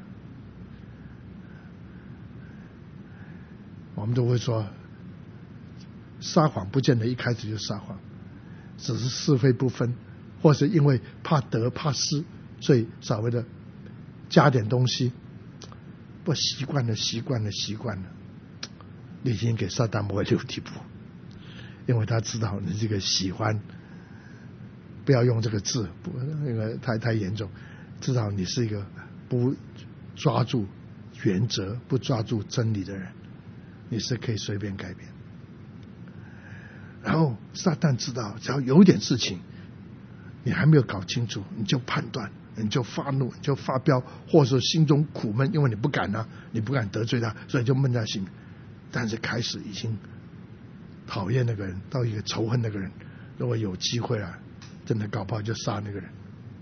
我们都会说，撒谎不见得一开始就撒谎，只是是非不分，或是因为怕得怕失，所以稍微的加点东西。不习惯了，习惯了，习惯了，你已经给撒旦魔鬼留地步，因为他知道你这个喜欢，不要用这个字，不那个太太严重，知道你是一个不抓住原则、不抓住真理的人，你是可以随便改变。然后撒旦知道，只要有点事情你还没有搞清楚，你就判断，你就发怒，你就发飙，或者心中苦闷，因为你不敢啊，你不敢得罪他，所以就闷在心里。但是开始已经讨厌那个人，到一个仇恨那个人，如果有机会啊，真的搞不好就杀那个人。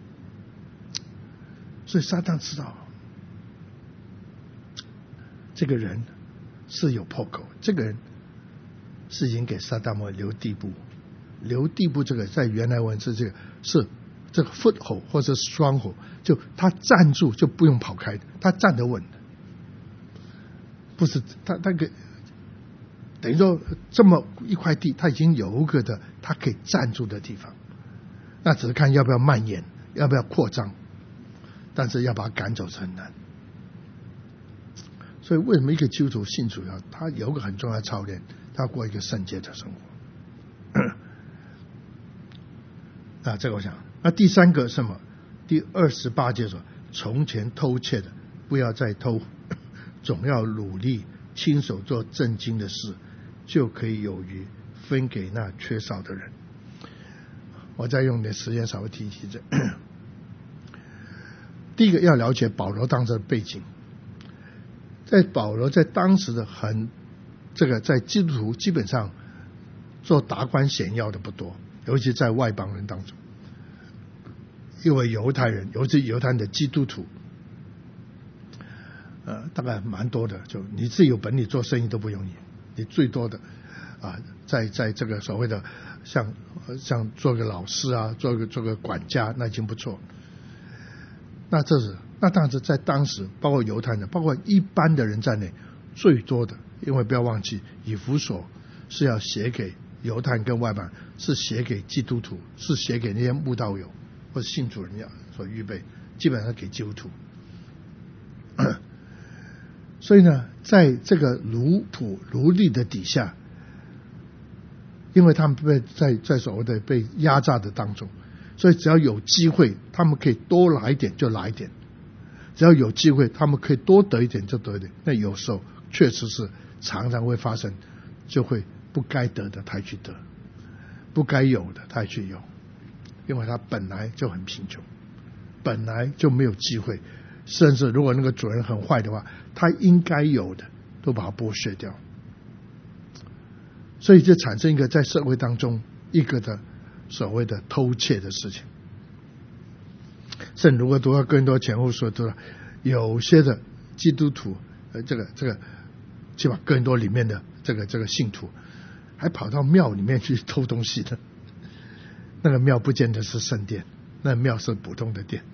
所以撒旦知道这个人是有破口，这个人是已经给撒旦魔留地步。留地步这个在原来文字这个是这个 foothold 或者 stronghold， 就他站住就不用跑开的，他站得稳的，不是他那个等于说这么一块地，他已经有一个的他可以站住的地方，那只是看要不要蔓延，要不要扩张，但是要把他赶走是很难。所以为什么一个基督徒信主要他有个很重要的操练，他过一个圣洁的生活。啊，这个我想。那第三个什么？第二十八节说，从前偷窃的不要再偷，总要努力亲手做正经的事，就可以有余分给那缺少的人。我再用点时间稍微提一提这。第一个要了解保罗当时的背景，在保罗在当时的很这个在基督徒基本上做达官显要的不多，尤其在外邦人当中，因为犹太人，尤其犹太人的基督徒，呃，大概蛮多的。就你自己有本领做生意都不容易，你最多的啊，在在这个所谓的像像做个老师啊，做个做个管家，那已经不错。那这是那当时在当时，包括犹太人，包括一般的人在内，最多的，因为不要忘记，以弗所是要写给犹太人跟外邦人，是写给基督徒，是写给那些慕道友或者信主人要所预备，基本上给基督徒。所以呢，在这个奴仆奴隶的底下，因为他们被在在所谓的被压榨的当中，所以只要有机会，他们可以多来一点就来一点；只要有机会，他们可以多得一点就得一点。那有时候确实是常常会发生，就会不该得的他去得，不该有的他去有，因为他本来就很贫穷，本来就没有机会，甚至如果那个主人很坏的话，他应该有的都把它剥削掉，所以就产生一个在社会当中一个的所谓的偷窃的事情。甚至如果读到更多前后说，都有些的基督徒，呃，这个这个，起码更多里面的这个这个信徒，还跑到庙里面去偷东西的。那个庙不见得是圣殿，那庙是普通的殿。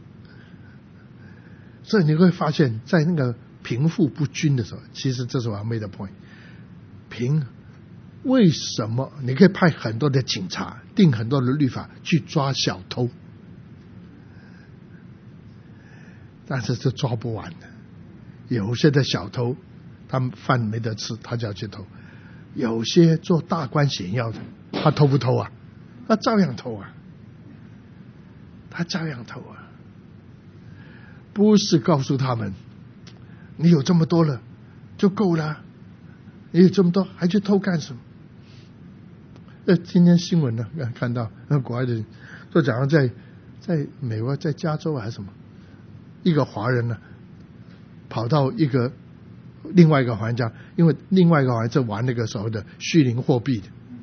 所以你会发现在那个贫富不均的时候，其实这是我要 make the point。贫为什么你可以派很多的警察，定很多的律法去抓小偷，但是是抓不完的。有些的小偷他们饭没得吃，他就要去偷；有些做大官显要的，他偷不偷啊？他照样偷啊，他照样偷啊。不是告诉他们你有这么多了就够了，你有这么多还去偷干什么？呃，今天新闻呢看到那国外的人就讲在在美国，在加州还是什么，一个华人呢跑到一个另外一个华人家，因为另外一个华人在玩那个所谓的虚拟货币的，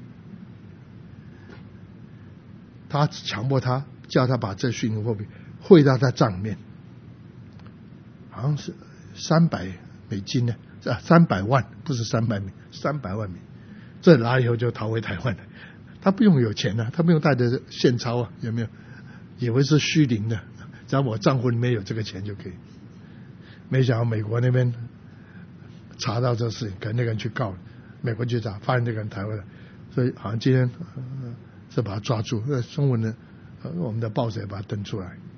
他强迫他叫他把这虚拟货币汇到他账里面，好像是三百美金呢，啊，三百万不是三百美，三百万美，这拿以后就逃回台湾了。他不用有钱啊，他不用带着现钞啊，有没有？以为是虚灵的， 只要我账户里面有这个钱就可以。没想到美国那边查到这事情，可能那个人去告了，美国去查，发现这个人台湾的，所以好像今天、呃、是把他抓住。那中文呢，呃，我们的报纸也把它登出来。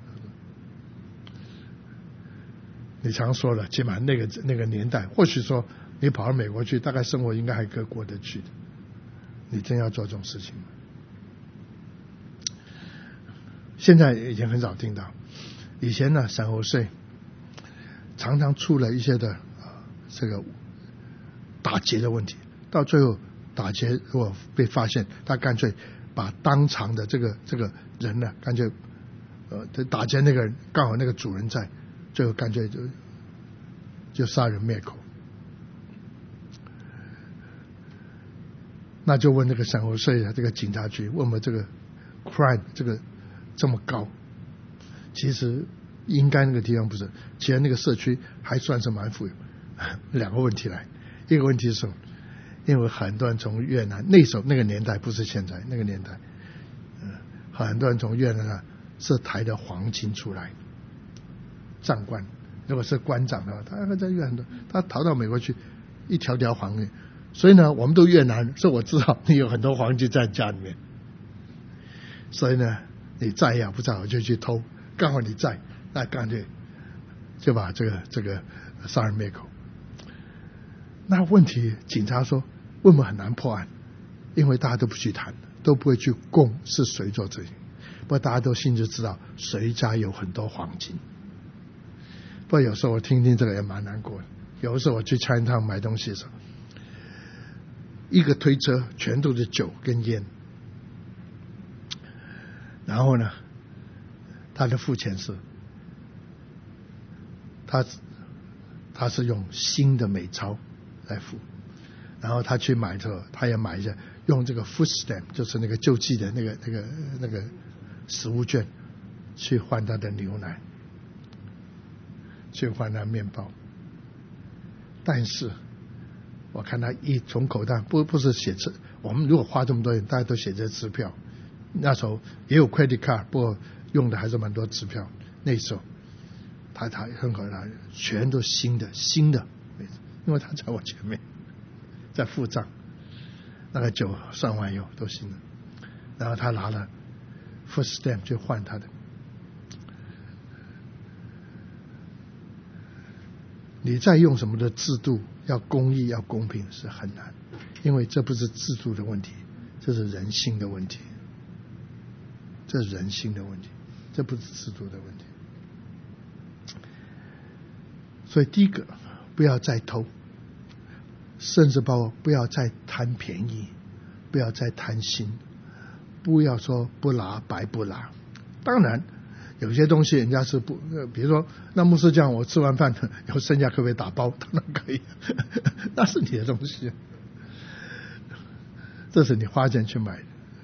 你常说了，起码那个那个年代，或许说你跑到美国去，大概生活应该还可以过得去的。你真要做这种事情吗？现在已经很少听到。以前呢，散户税常常出了一些的、呃、这个打劫的问题，到最后打劫如果被发现，他干脆把当场的这个这个人呢，干脆呃打劫那个人刚好那个主人在，最后干脆就就杀人灭口。那就问这个散户税的这个警察局，问我们这个 crime 这个这么高，其实应该那个地方不是，其实那个社区还算是蛮富有。两个问题来，一个问题是什么？因为很多人从越南，那时候那个年代不是现在那个年代，嗯，很多人从越南是抬的黄金出来，长官如果是官长的话，他在越南的，他逃到美国去，一条条黄金。所以呢，我们都越南，所以我知道你有很多黄金在家里面。所以呢，你在呀不在，我就去偷，刚好你在，那干脆就把这个这个杀人灭口。那问题，警察说为什么很难破案？因为大家都不去谈，都不会去供是谁做这些，不过大家都心里知道谁家有很多黄金。不过有时候我听听这个也蛮难过的。有的时候我去Chinatown买东西的时候，一个推车全都是酒跟烟，然后呢，他的付钱是，他他是用新的美钞来付，然后他去买的时候，他也买一下，用这个 food stamp， 就是那个救济的那个那个那个食物券，去换他的牛奶，去换他面包，但是。我看他一从口袋不不是写支，我们如果花这么多钱，大家都写这支票。那时候也有 credit card， 不过用的还是蛮多支票。那时候他他很可能全都新的新的，因为他在我前面在付账，那个酒算完以后都新的，然后他拿了 food stamp 去换他的。你再用什么的制度，要公义要公平是很难，因为这不是制度的问题，这是人性的问题，这是人性的问题，这不是制度的问题。所以第一个，不要再偷，甚至包括不要再贪便宜，不要再贪心，不要说不拿白不拿。当然有些东西人家是不，比如说那牧师讲我吃完饭有剩下可不可以打包？当然可以，那是你的东西，这是你花钱去买的。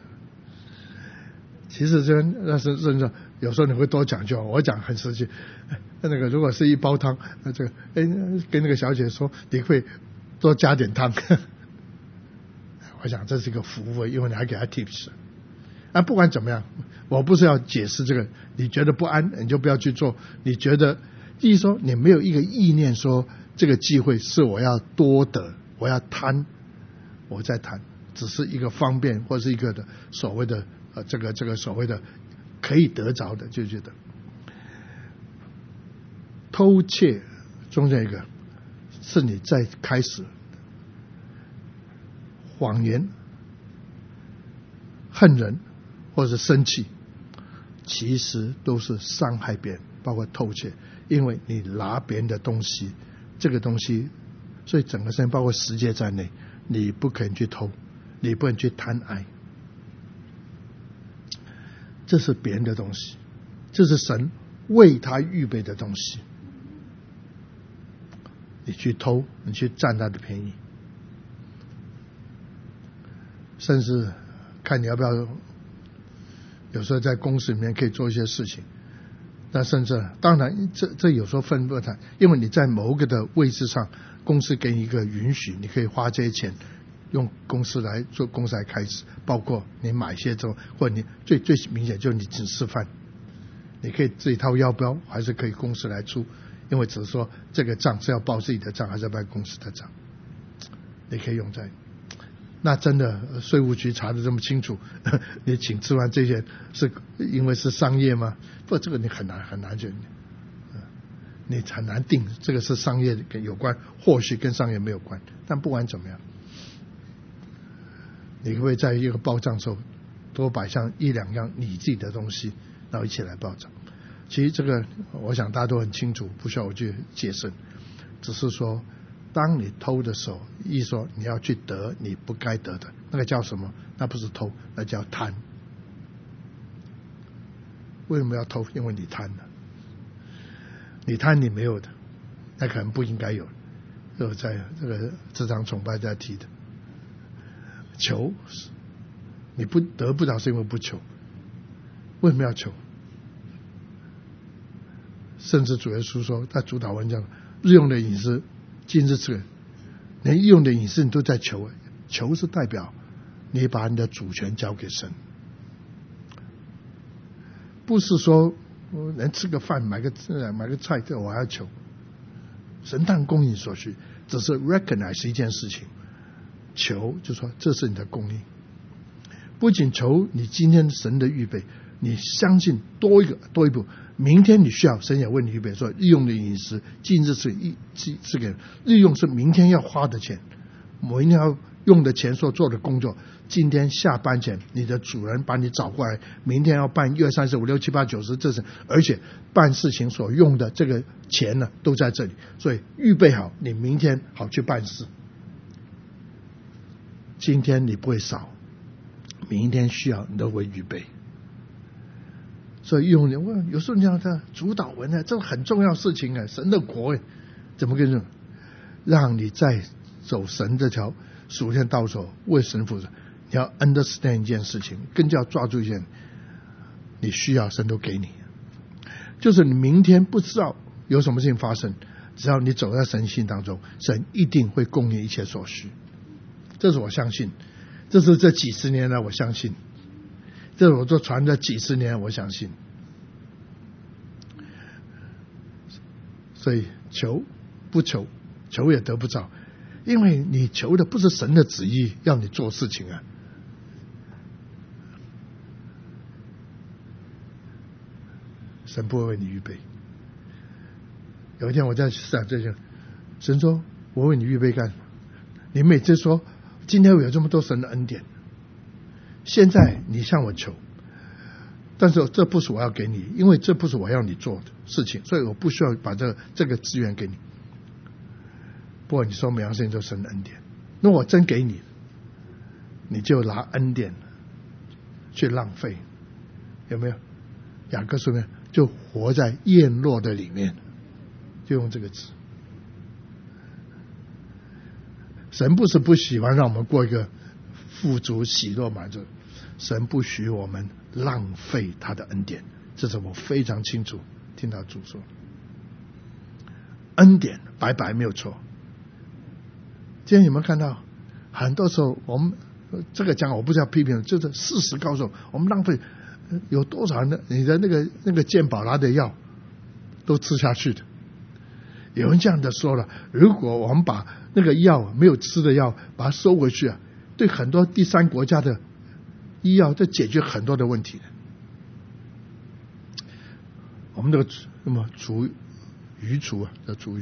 其实这那是真的，有时候你会多讲究，我讲很实际。那个如果是一包汤，那这个哎跟那个小姐说，你会多加点汤。我想这是一个服务，因为你还给他 tips。啊，不管怎么样，我不是要解释这个，你觉得不安你就不要去做。你觉得，意思说你没有一个意念说这个机会是我要多得，我要贪，我在贪，只是一个方便或是一个的所谓的呃这个这个所谓的可以得着的，就觉得偷窃中间一个是你在开始谎言、恨人。或者生气，其实都是伤害别人，包括偷窃，因为你拿别人的东西，这个东西，所以整个生命包括世界在内，你不可能去偷，你不能去贪爱，这是别人的东西，这是神为他预备的东西，你去偷，你去占他的便宜，甚至看你要不要。有时候在公司里面可以做一些事情，那甚至当然这这有时候分不开，因为你在某个的位置上，公司给你一个允许，你可以花这些钱，用公司来做公司来开支，包括你买些之后，或者你最最明显就是你只吃饭， 你可以自己掏腰包，还是可以公司来出，因为只是说这个账是要报自己的账，还是要报公司的账，你可以用在。那真的税务局查得这么清楚，你请吃完这些是因为是商业吗？不，这个你很难很难去，你很难定这个是商业跟有关，或许跟商业没有关。但不管怎么样，你可不可以在一个报账的时候多摆上一两样你自己的东西，然后一起来报账？其实这个我想大家都很清楚，不需要我去解释，只是说当你偷的时候，一说你要去得你不该得的，那个叫什么？那不是偷，那叫贪。为什么要偷？因为你贪了，你贪你没有的，那可能不应该有。这个在这个这场崇拜在提的，求你不得不到是因为不求。为什么要求？甚至主耶稣说，在主祷文讲，日用的饮食今日吃，连日用的饮食你都在求，求是代表你把你的主权交给神，不是说能吃个饭买个买个菜这我还要求。神当供应所需，只是 recognize 一件事情，求就说这是你的供应，不仅求你今天神的预备，你相信多一个多一步，明天你需要神也为你预备，说日用的饮食今日是一是给日用是明天要花的钱，某一天要用的钱所做的工作，今天下班前你的主人把你找过来，明天要办一二三四五六七八九十，这是而且办事情所用的这个钱呢都在这里，所以预备好你明天好去办事。今天你不会少，明天需要你都会预备。所以用人有时候你讲他主导文呢，这很重要事情啊，神的国怎么跟你说？让你在走神这条属天道路为神负责，你要 understand 一件事情，更加要抓住一件，你需要神都给你，就是你明天不知道有什么事情发生，只要你走在神心当中，神一定会供应一切所需。这是我相信，这是这几十年来我相信，这是我做传的几十年我相信。所以求不求，求也得不着，因为你求的不是神的旨意要你做事情啊。神不会为你预备。有一天我在想这些，神说我为你预备干什么？你每次说今天我有这么多神的恩典，现在你向我求，但是这不是我要给你，因为这不是我要你做的事情，所以我不需要把这这个资源给你。不过你说每样事情都是神的恩典，那我真给你，你就拿恩典去浪费，有没有？雅各书呢就活在宴乐的里面，就用这个字。神不是不喜欢让我们过一个富足喜乐满足，神不许我们浪费他的恩典，这是我非常清楚听到主说，恩典白白没有错。今天有没有看到很多时候我们这个讲我不是要批评，就是事实告诉我们浪费有多少人你的那个那个健保拿的药都吃下去的。有人这样的说了，如果我们把那个药没有吃的药把它收回去啊，对很多第三国家的医药这解决很多的问题。我们这个什么厨鱼厨啊，叫厨余，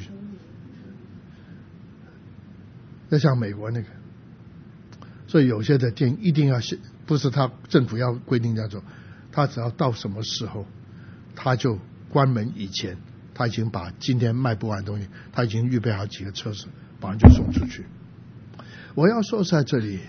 那像美国那个，所以有些的店一定要不是他政府要规定这样做，他只要到什么时候他就关门以前，他已经把今天卖不完的东西，他已经预备好几个车子把人就送出去。我要说在这里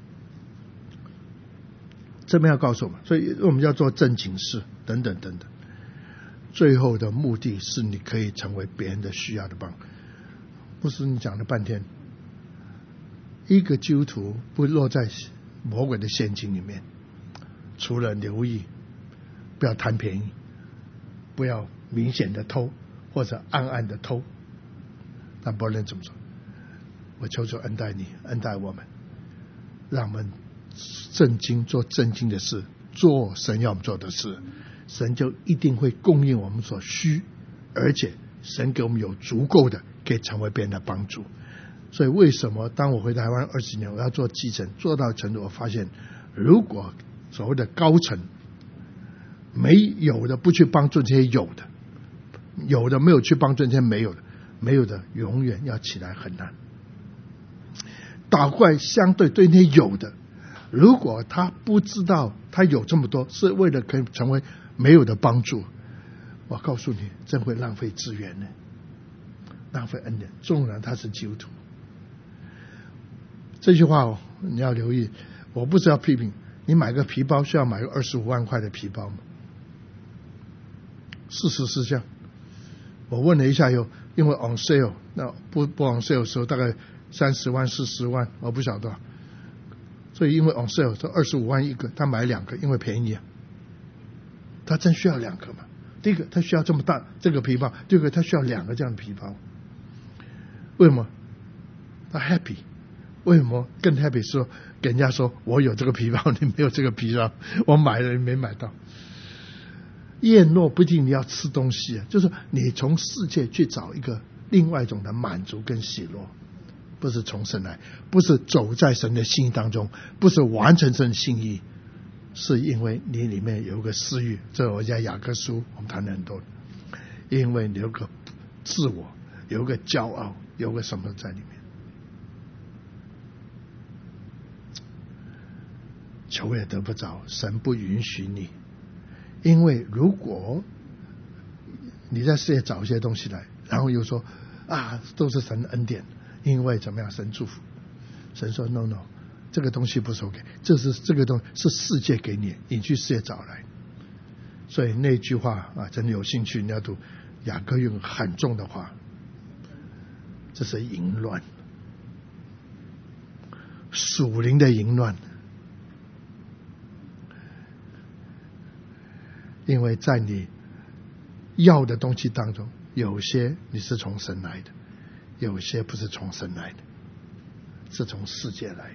这边要告诉我们，所以我们要做正经事等等等等，最后的目的是你可以成为别人的需要的帮，不是你讲了半天一个基督徒不落在魔鬼的陷阱里面，除了留意不要贪便宜，不要明显的偷或者暗暗的偷，但不论怎么说，我求求恩待你，恩待我们，让我们正经做正经的事，做神要我们做的事， 神就一定会供应我们所需，而且神给我们有足够的可以成为别人的帮助。所以为什么当我回台湾二十年，我要做基层，做到程度，我发现如果所谓的高层没有的不去帮助这些有的，有的没有去帮助这些没有的，没有的永远要起来很难。倒过来相对对那些有的，如果他不知道他有这么多是为了可以成为没有的帮助，我告诉你真会浪费资源呢，浪费恩典，纵然他是基督徒。这句话哦，你要留意，我不是要批评你买个皮包需要买个二十五万块的皮包吗？事实是这样。我问了一下，有因为 on sale， 那不不 on sale 的时候大概三十万四十万，我不晓得，所以因为 on sale 这二十五万一个，他买两个，因为便宜啊。他真需要两个嘛？第一个他需要这么大这个皮包，第二个他需要两个这样的皮包。为什么？他 happy。为什么更 happy 说给人家说我有这个皮包，你没有这个皮包，我买了你没买到。宴乐不一定你要吃东西啊，就是你从世界去找一个另外一种的满足跟喜乐，不是从神来，不是走在神的心意当中，不是完成神的心意，是因为你里面有个私欲。这我在雅各书我们谈了很多，因为你有个自我，有个骄傲，有个什么在里面。求也得不着，神不允许你。因为如果你在世界找一些东西来，然后又说啊都是神的恩典，因为怎么样神祝福，神说 no no， 这个东西不是 OK， 这是这个东西是世界给你，你去世界找来。所以那句话啊，真的有兴趣你要读雅各用很重的话，这是淫乱，属灵的淫乱。因为在你要的东西当中，有些你是从神来的，有些不是从神来的，是从世界来的。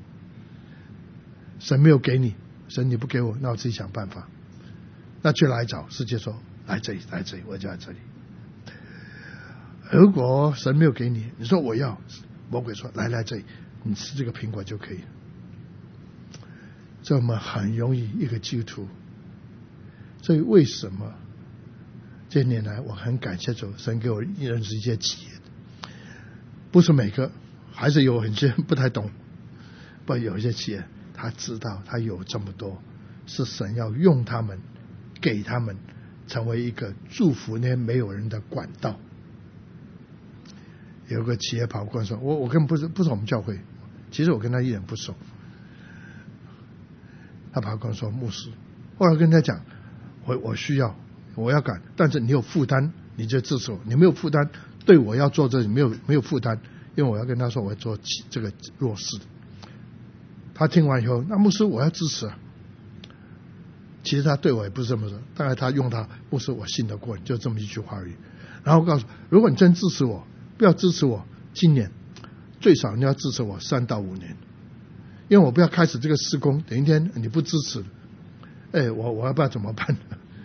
神没有给你，神你不给我，那我自己想办法。那去来找世界说来这里来这里，我就在这里。如果神没有给你，你说我要，魔鬼说来来这里，你吃这个苹果就可以了。这么很容易一个基督徒。所以为什么这些年来我很感谢主，神给我认识一些企业，不是每个，还是有很些不太懂，不有一些企业他知道他有这么多，是神要用他们，给他们成为一个祝福那些没有人的管道。有个企业跑过来说，我我根本不是不是我们教会，其实我跟他一点不熟，他跑过来说牧师，后来跟他讲。我我需要，我要赶，但是你有负担，你就支持我；你没有负担，对我要做这里没有没有负担，因为我要跟他说我要做这个弱势的。他听完以后，那牧师我要支持啊。其实他对我也不是这么说，大概他用他牧师我信得过你，就这么一句话而已。然后告诉，如果你真支持我，不要支持我今年，最少你要支持我三到五年，因为我不要开始这个施工，等一天你不支持。哎，我我要不知道怎么办。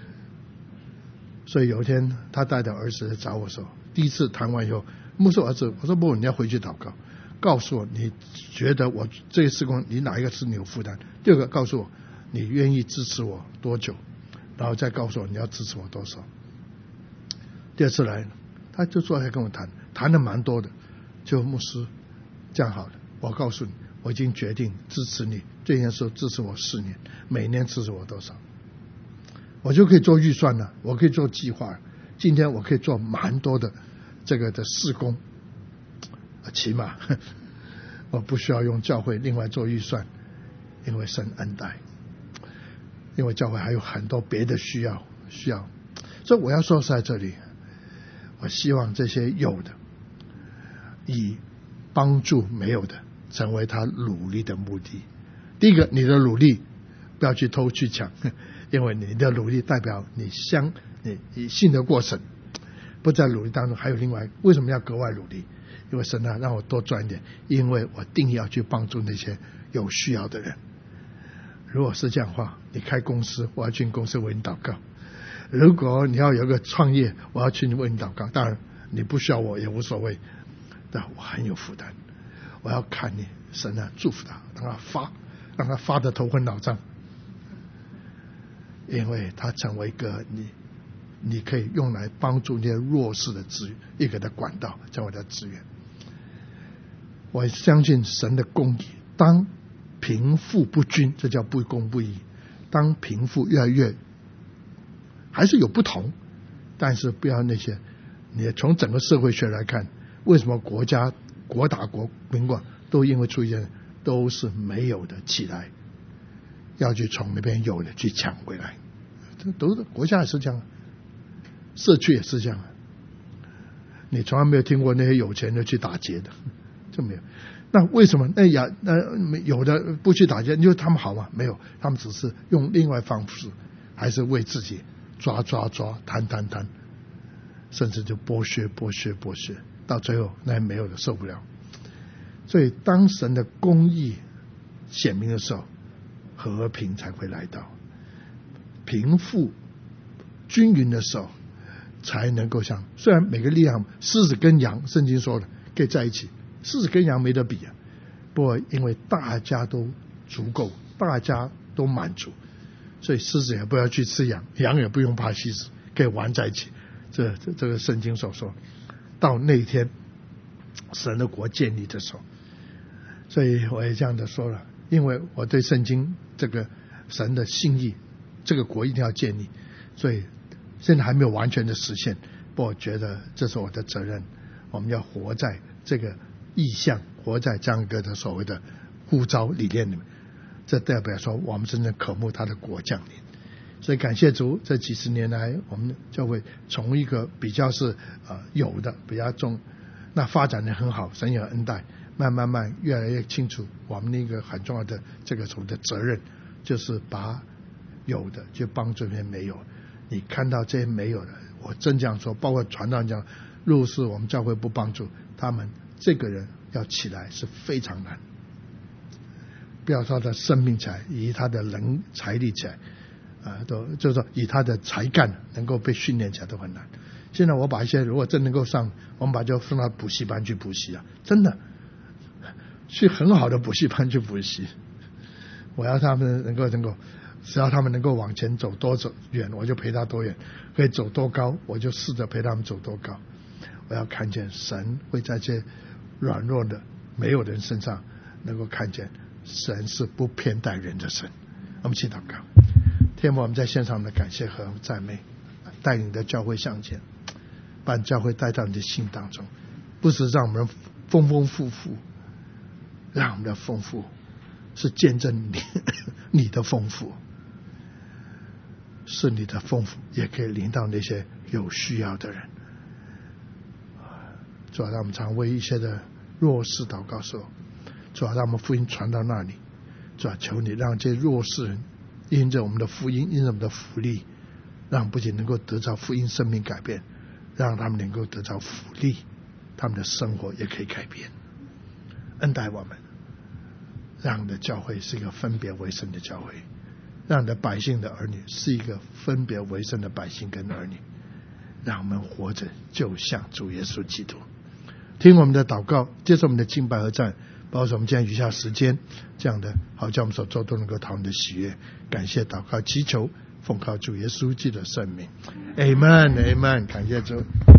所以有一天他带着儿子来找我说，第一次谈完以后，牧师儿子，我说不，你要回去祷告，告诉我你觉得我这个事工你哪一个是你有负担，第二个告诉我你愿意支持我多久，然后再告诉我你要支持我多少。第二次来他就坐下来跟我谈，谈的蛮多的，就牧师这样好了，我告诉你我已经决定支持你，这件事支持我四年，每年支持我多少，我就可以做预算了，我可以做计划。今天我可以做蛮多的这个的事工，起码我不需要用教会另外做预算，因为神恩待，因为教会还有很多别的需要需要。所以我要说在这里，我希望这些有的以帮助没有的成为他努力的目的。第一个，你的努力不要去偷去抢，因为你的努力代表你相你你信得过神，不在努力当中还有另外，为什么要格外努力？因为神啊让我多赚一点，因为我定要去帮助那些有需要的人。如果是这样的话，你开公司，我要进公司为你祷告， 如果你要有个创业，我要去为你祷告，当然你不需要我也无所谓，但我很有负担。我要看你，神啊，祝福他，让他发，让他发的头昏脑胀，因为他成为一个你你可以用来帮助那些弱势的资源一个的管道，成为他的资源。我相信神的公义，当贫富不均，这叫不公不义。当贫富越来越还是有不同，但是不要那些，你从整个社会学来看，为什么国家国打国民国都因为出现都是没有的起来，要去从那边有的去抢回来，这都是国家也是这样，社区也是这样。你从来没有听过那些有钱的去打劫的，就没有。那为什么那呀那有的不去打劫？因为他们好吗？没有，他们只是用另外方式，还是为自己抓抓抓、贪贪贪，甚至就剥削剥削剥削，到最后那没有的受不了。所以当神的公义显明的时候，和平才会来到，贫富均匀的时候，才能够像虽然每个力量，狮子跟羊，圣经说的可以在一起，狮子跟羊没得比啊。不过因为大家都足够，大家都满足，所以狮子也不要去吃羊，羊也不用怕狮子，可以玩在一起。这这这个圣经所说，到那一天神的国建立的时候，所以我也这样的说了，因为我对圣经这个神的心意，这个国一定要建立，所以现在还没有完全的实现，不过我觉得这是我的责任，我们要活在这个意象，活在这样一个的所谓的呼召理念里面，这代表说我们真正渴慕他的国降临。所以感谢主，这几十年来我们就会从一个比较是呃有的比较重，那发展的很好，神有恩待，慢慢慢越来越清楚我们那个很重要的这个所谓的责任，就是把有的就帮助那些没有。你看到这些没有的，我真这样说，包括传道人讲，若是我们教会不帮助他们，这个人要起来是非常难。不要说他的生命起来，以他的人财力起来，啊、呃，都就是说以他的才干能够被训练起来都很难。现在我把一些如果真能够上，我们把就送到补习班去补习啊，真的去很好的补习班去补习。我要他们能够能够。只要他们能够往前走多走远，我就陪他多远；可以走多高，我就试着陪他们走多高。我要看见神会在这些软弱的没有人身上能够看见神是不偏待人的神。我们祈祷告，天父，我们在线上的感谢和赞美，带领的教会向前，把教会带到你的心当中，不是让我们丰丰富富，让我们的丰富是见证你你的丰富，是你的丰富也可以临到那些有需要的人。主要让我们常为一些的弱势祷告说，主要让我们福音传到那里，主要求你让这些弱势人因着我们的福音，因着我们的福利，让不仅能够得到福音生命改变，让他们能够得到福利，他们的生活也可以改变。恩待我们，让你的教会是一个分别为圣的教会，让你的百姓的儿女是一个分别为圣的百姓跟儿女，让我们活着就像主耶稣基督。听我们的祷告，接受我们的敬拜和赞，保守我们将余下时间这样的好，叫我们所做都能够讨你的喜悦。感谢祷告祈求，奉靠主耶稣基督的圣名 ，Amen Amen， 感谢主。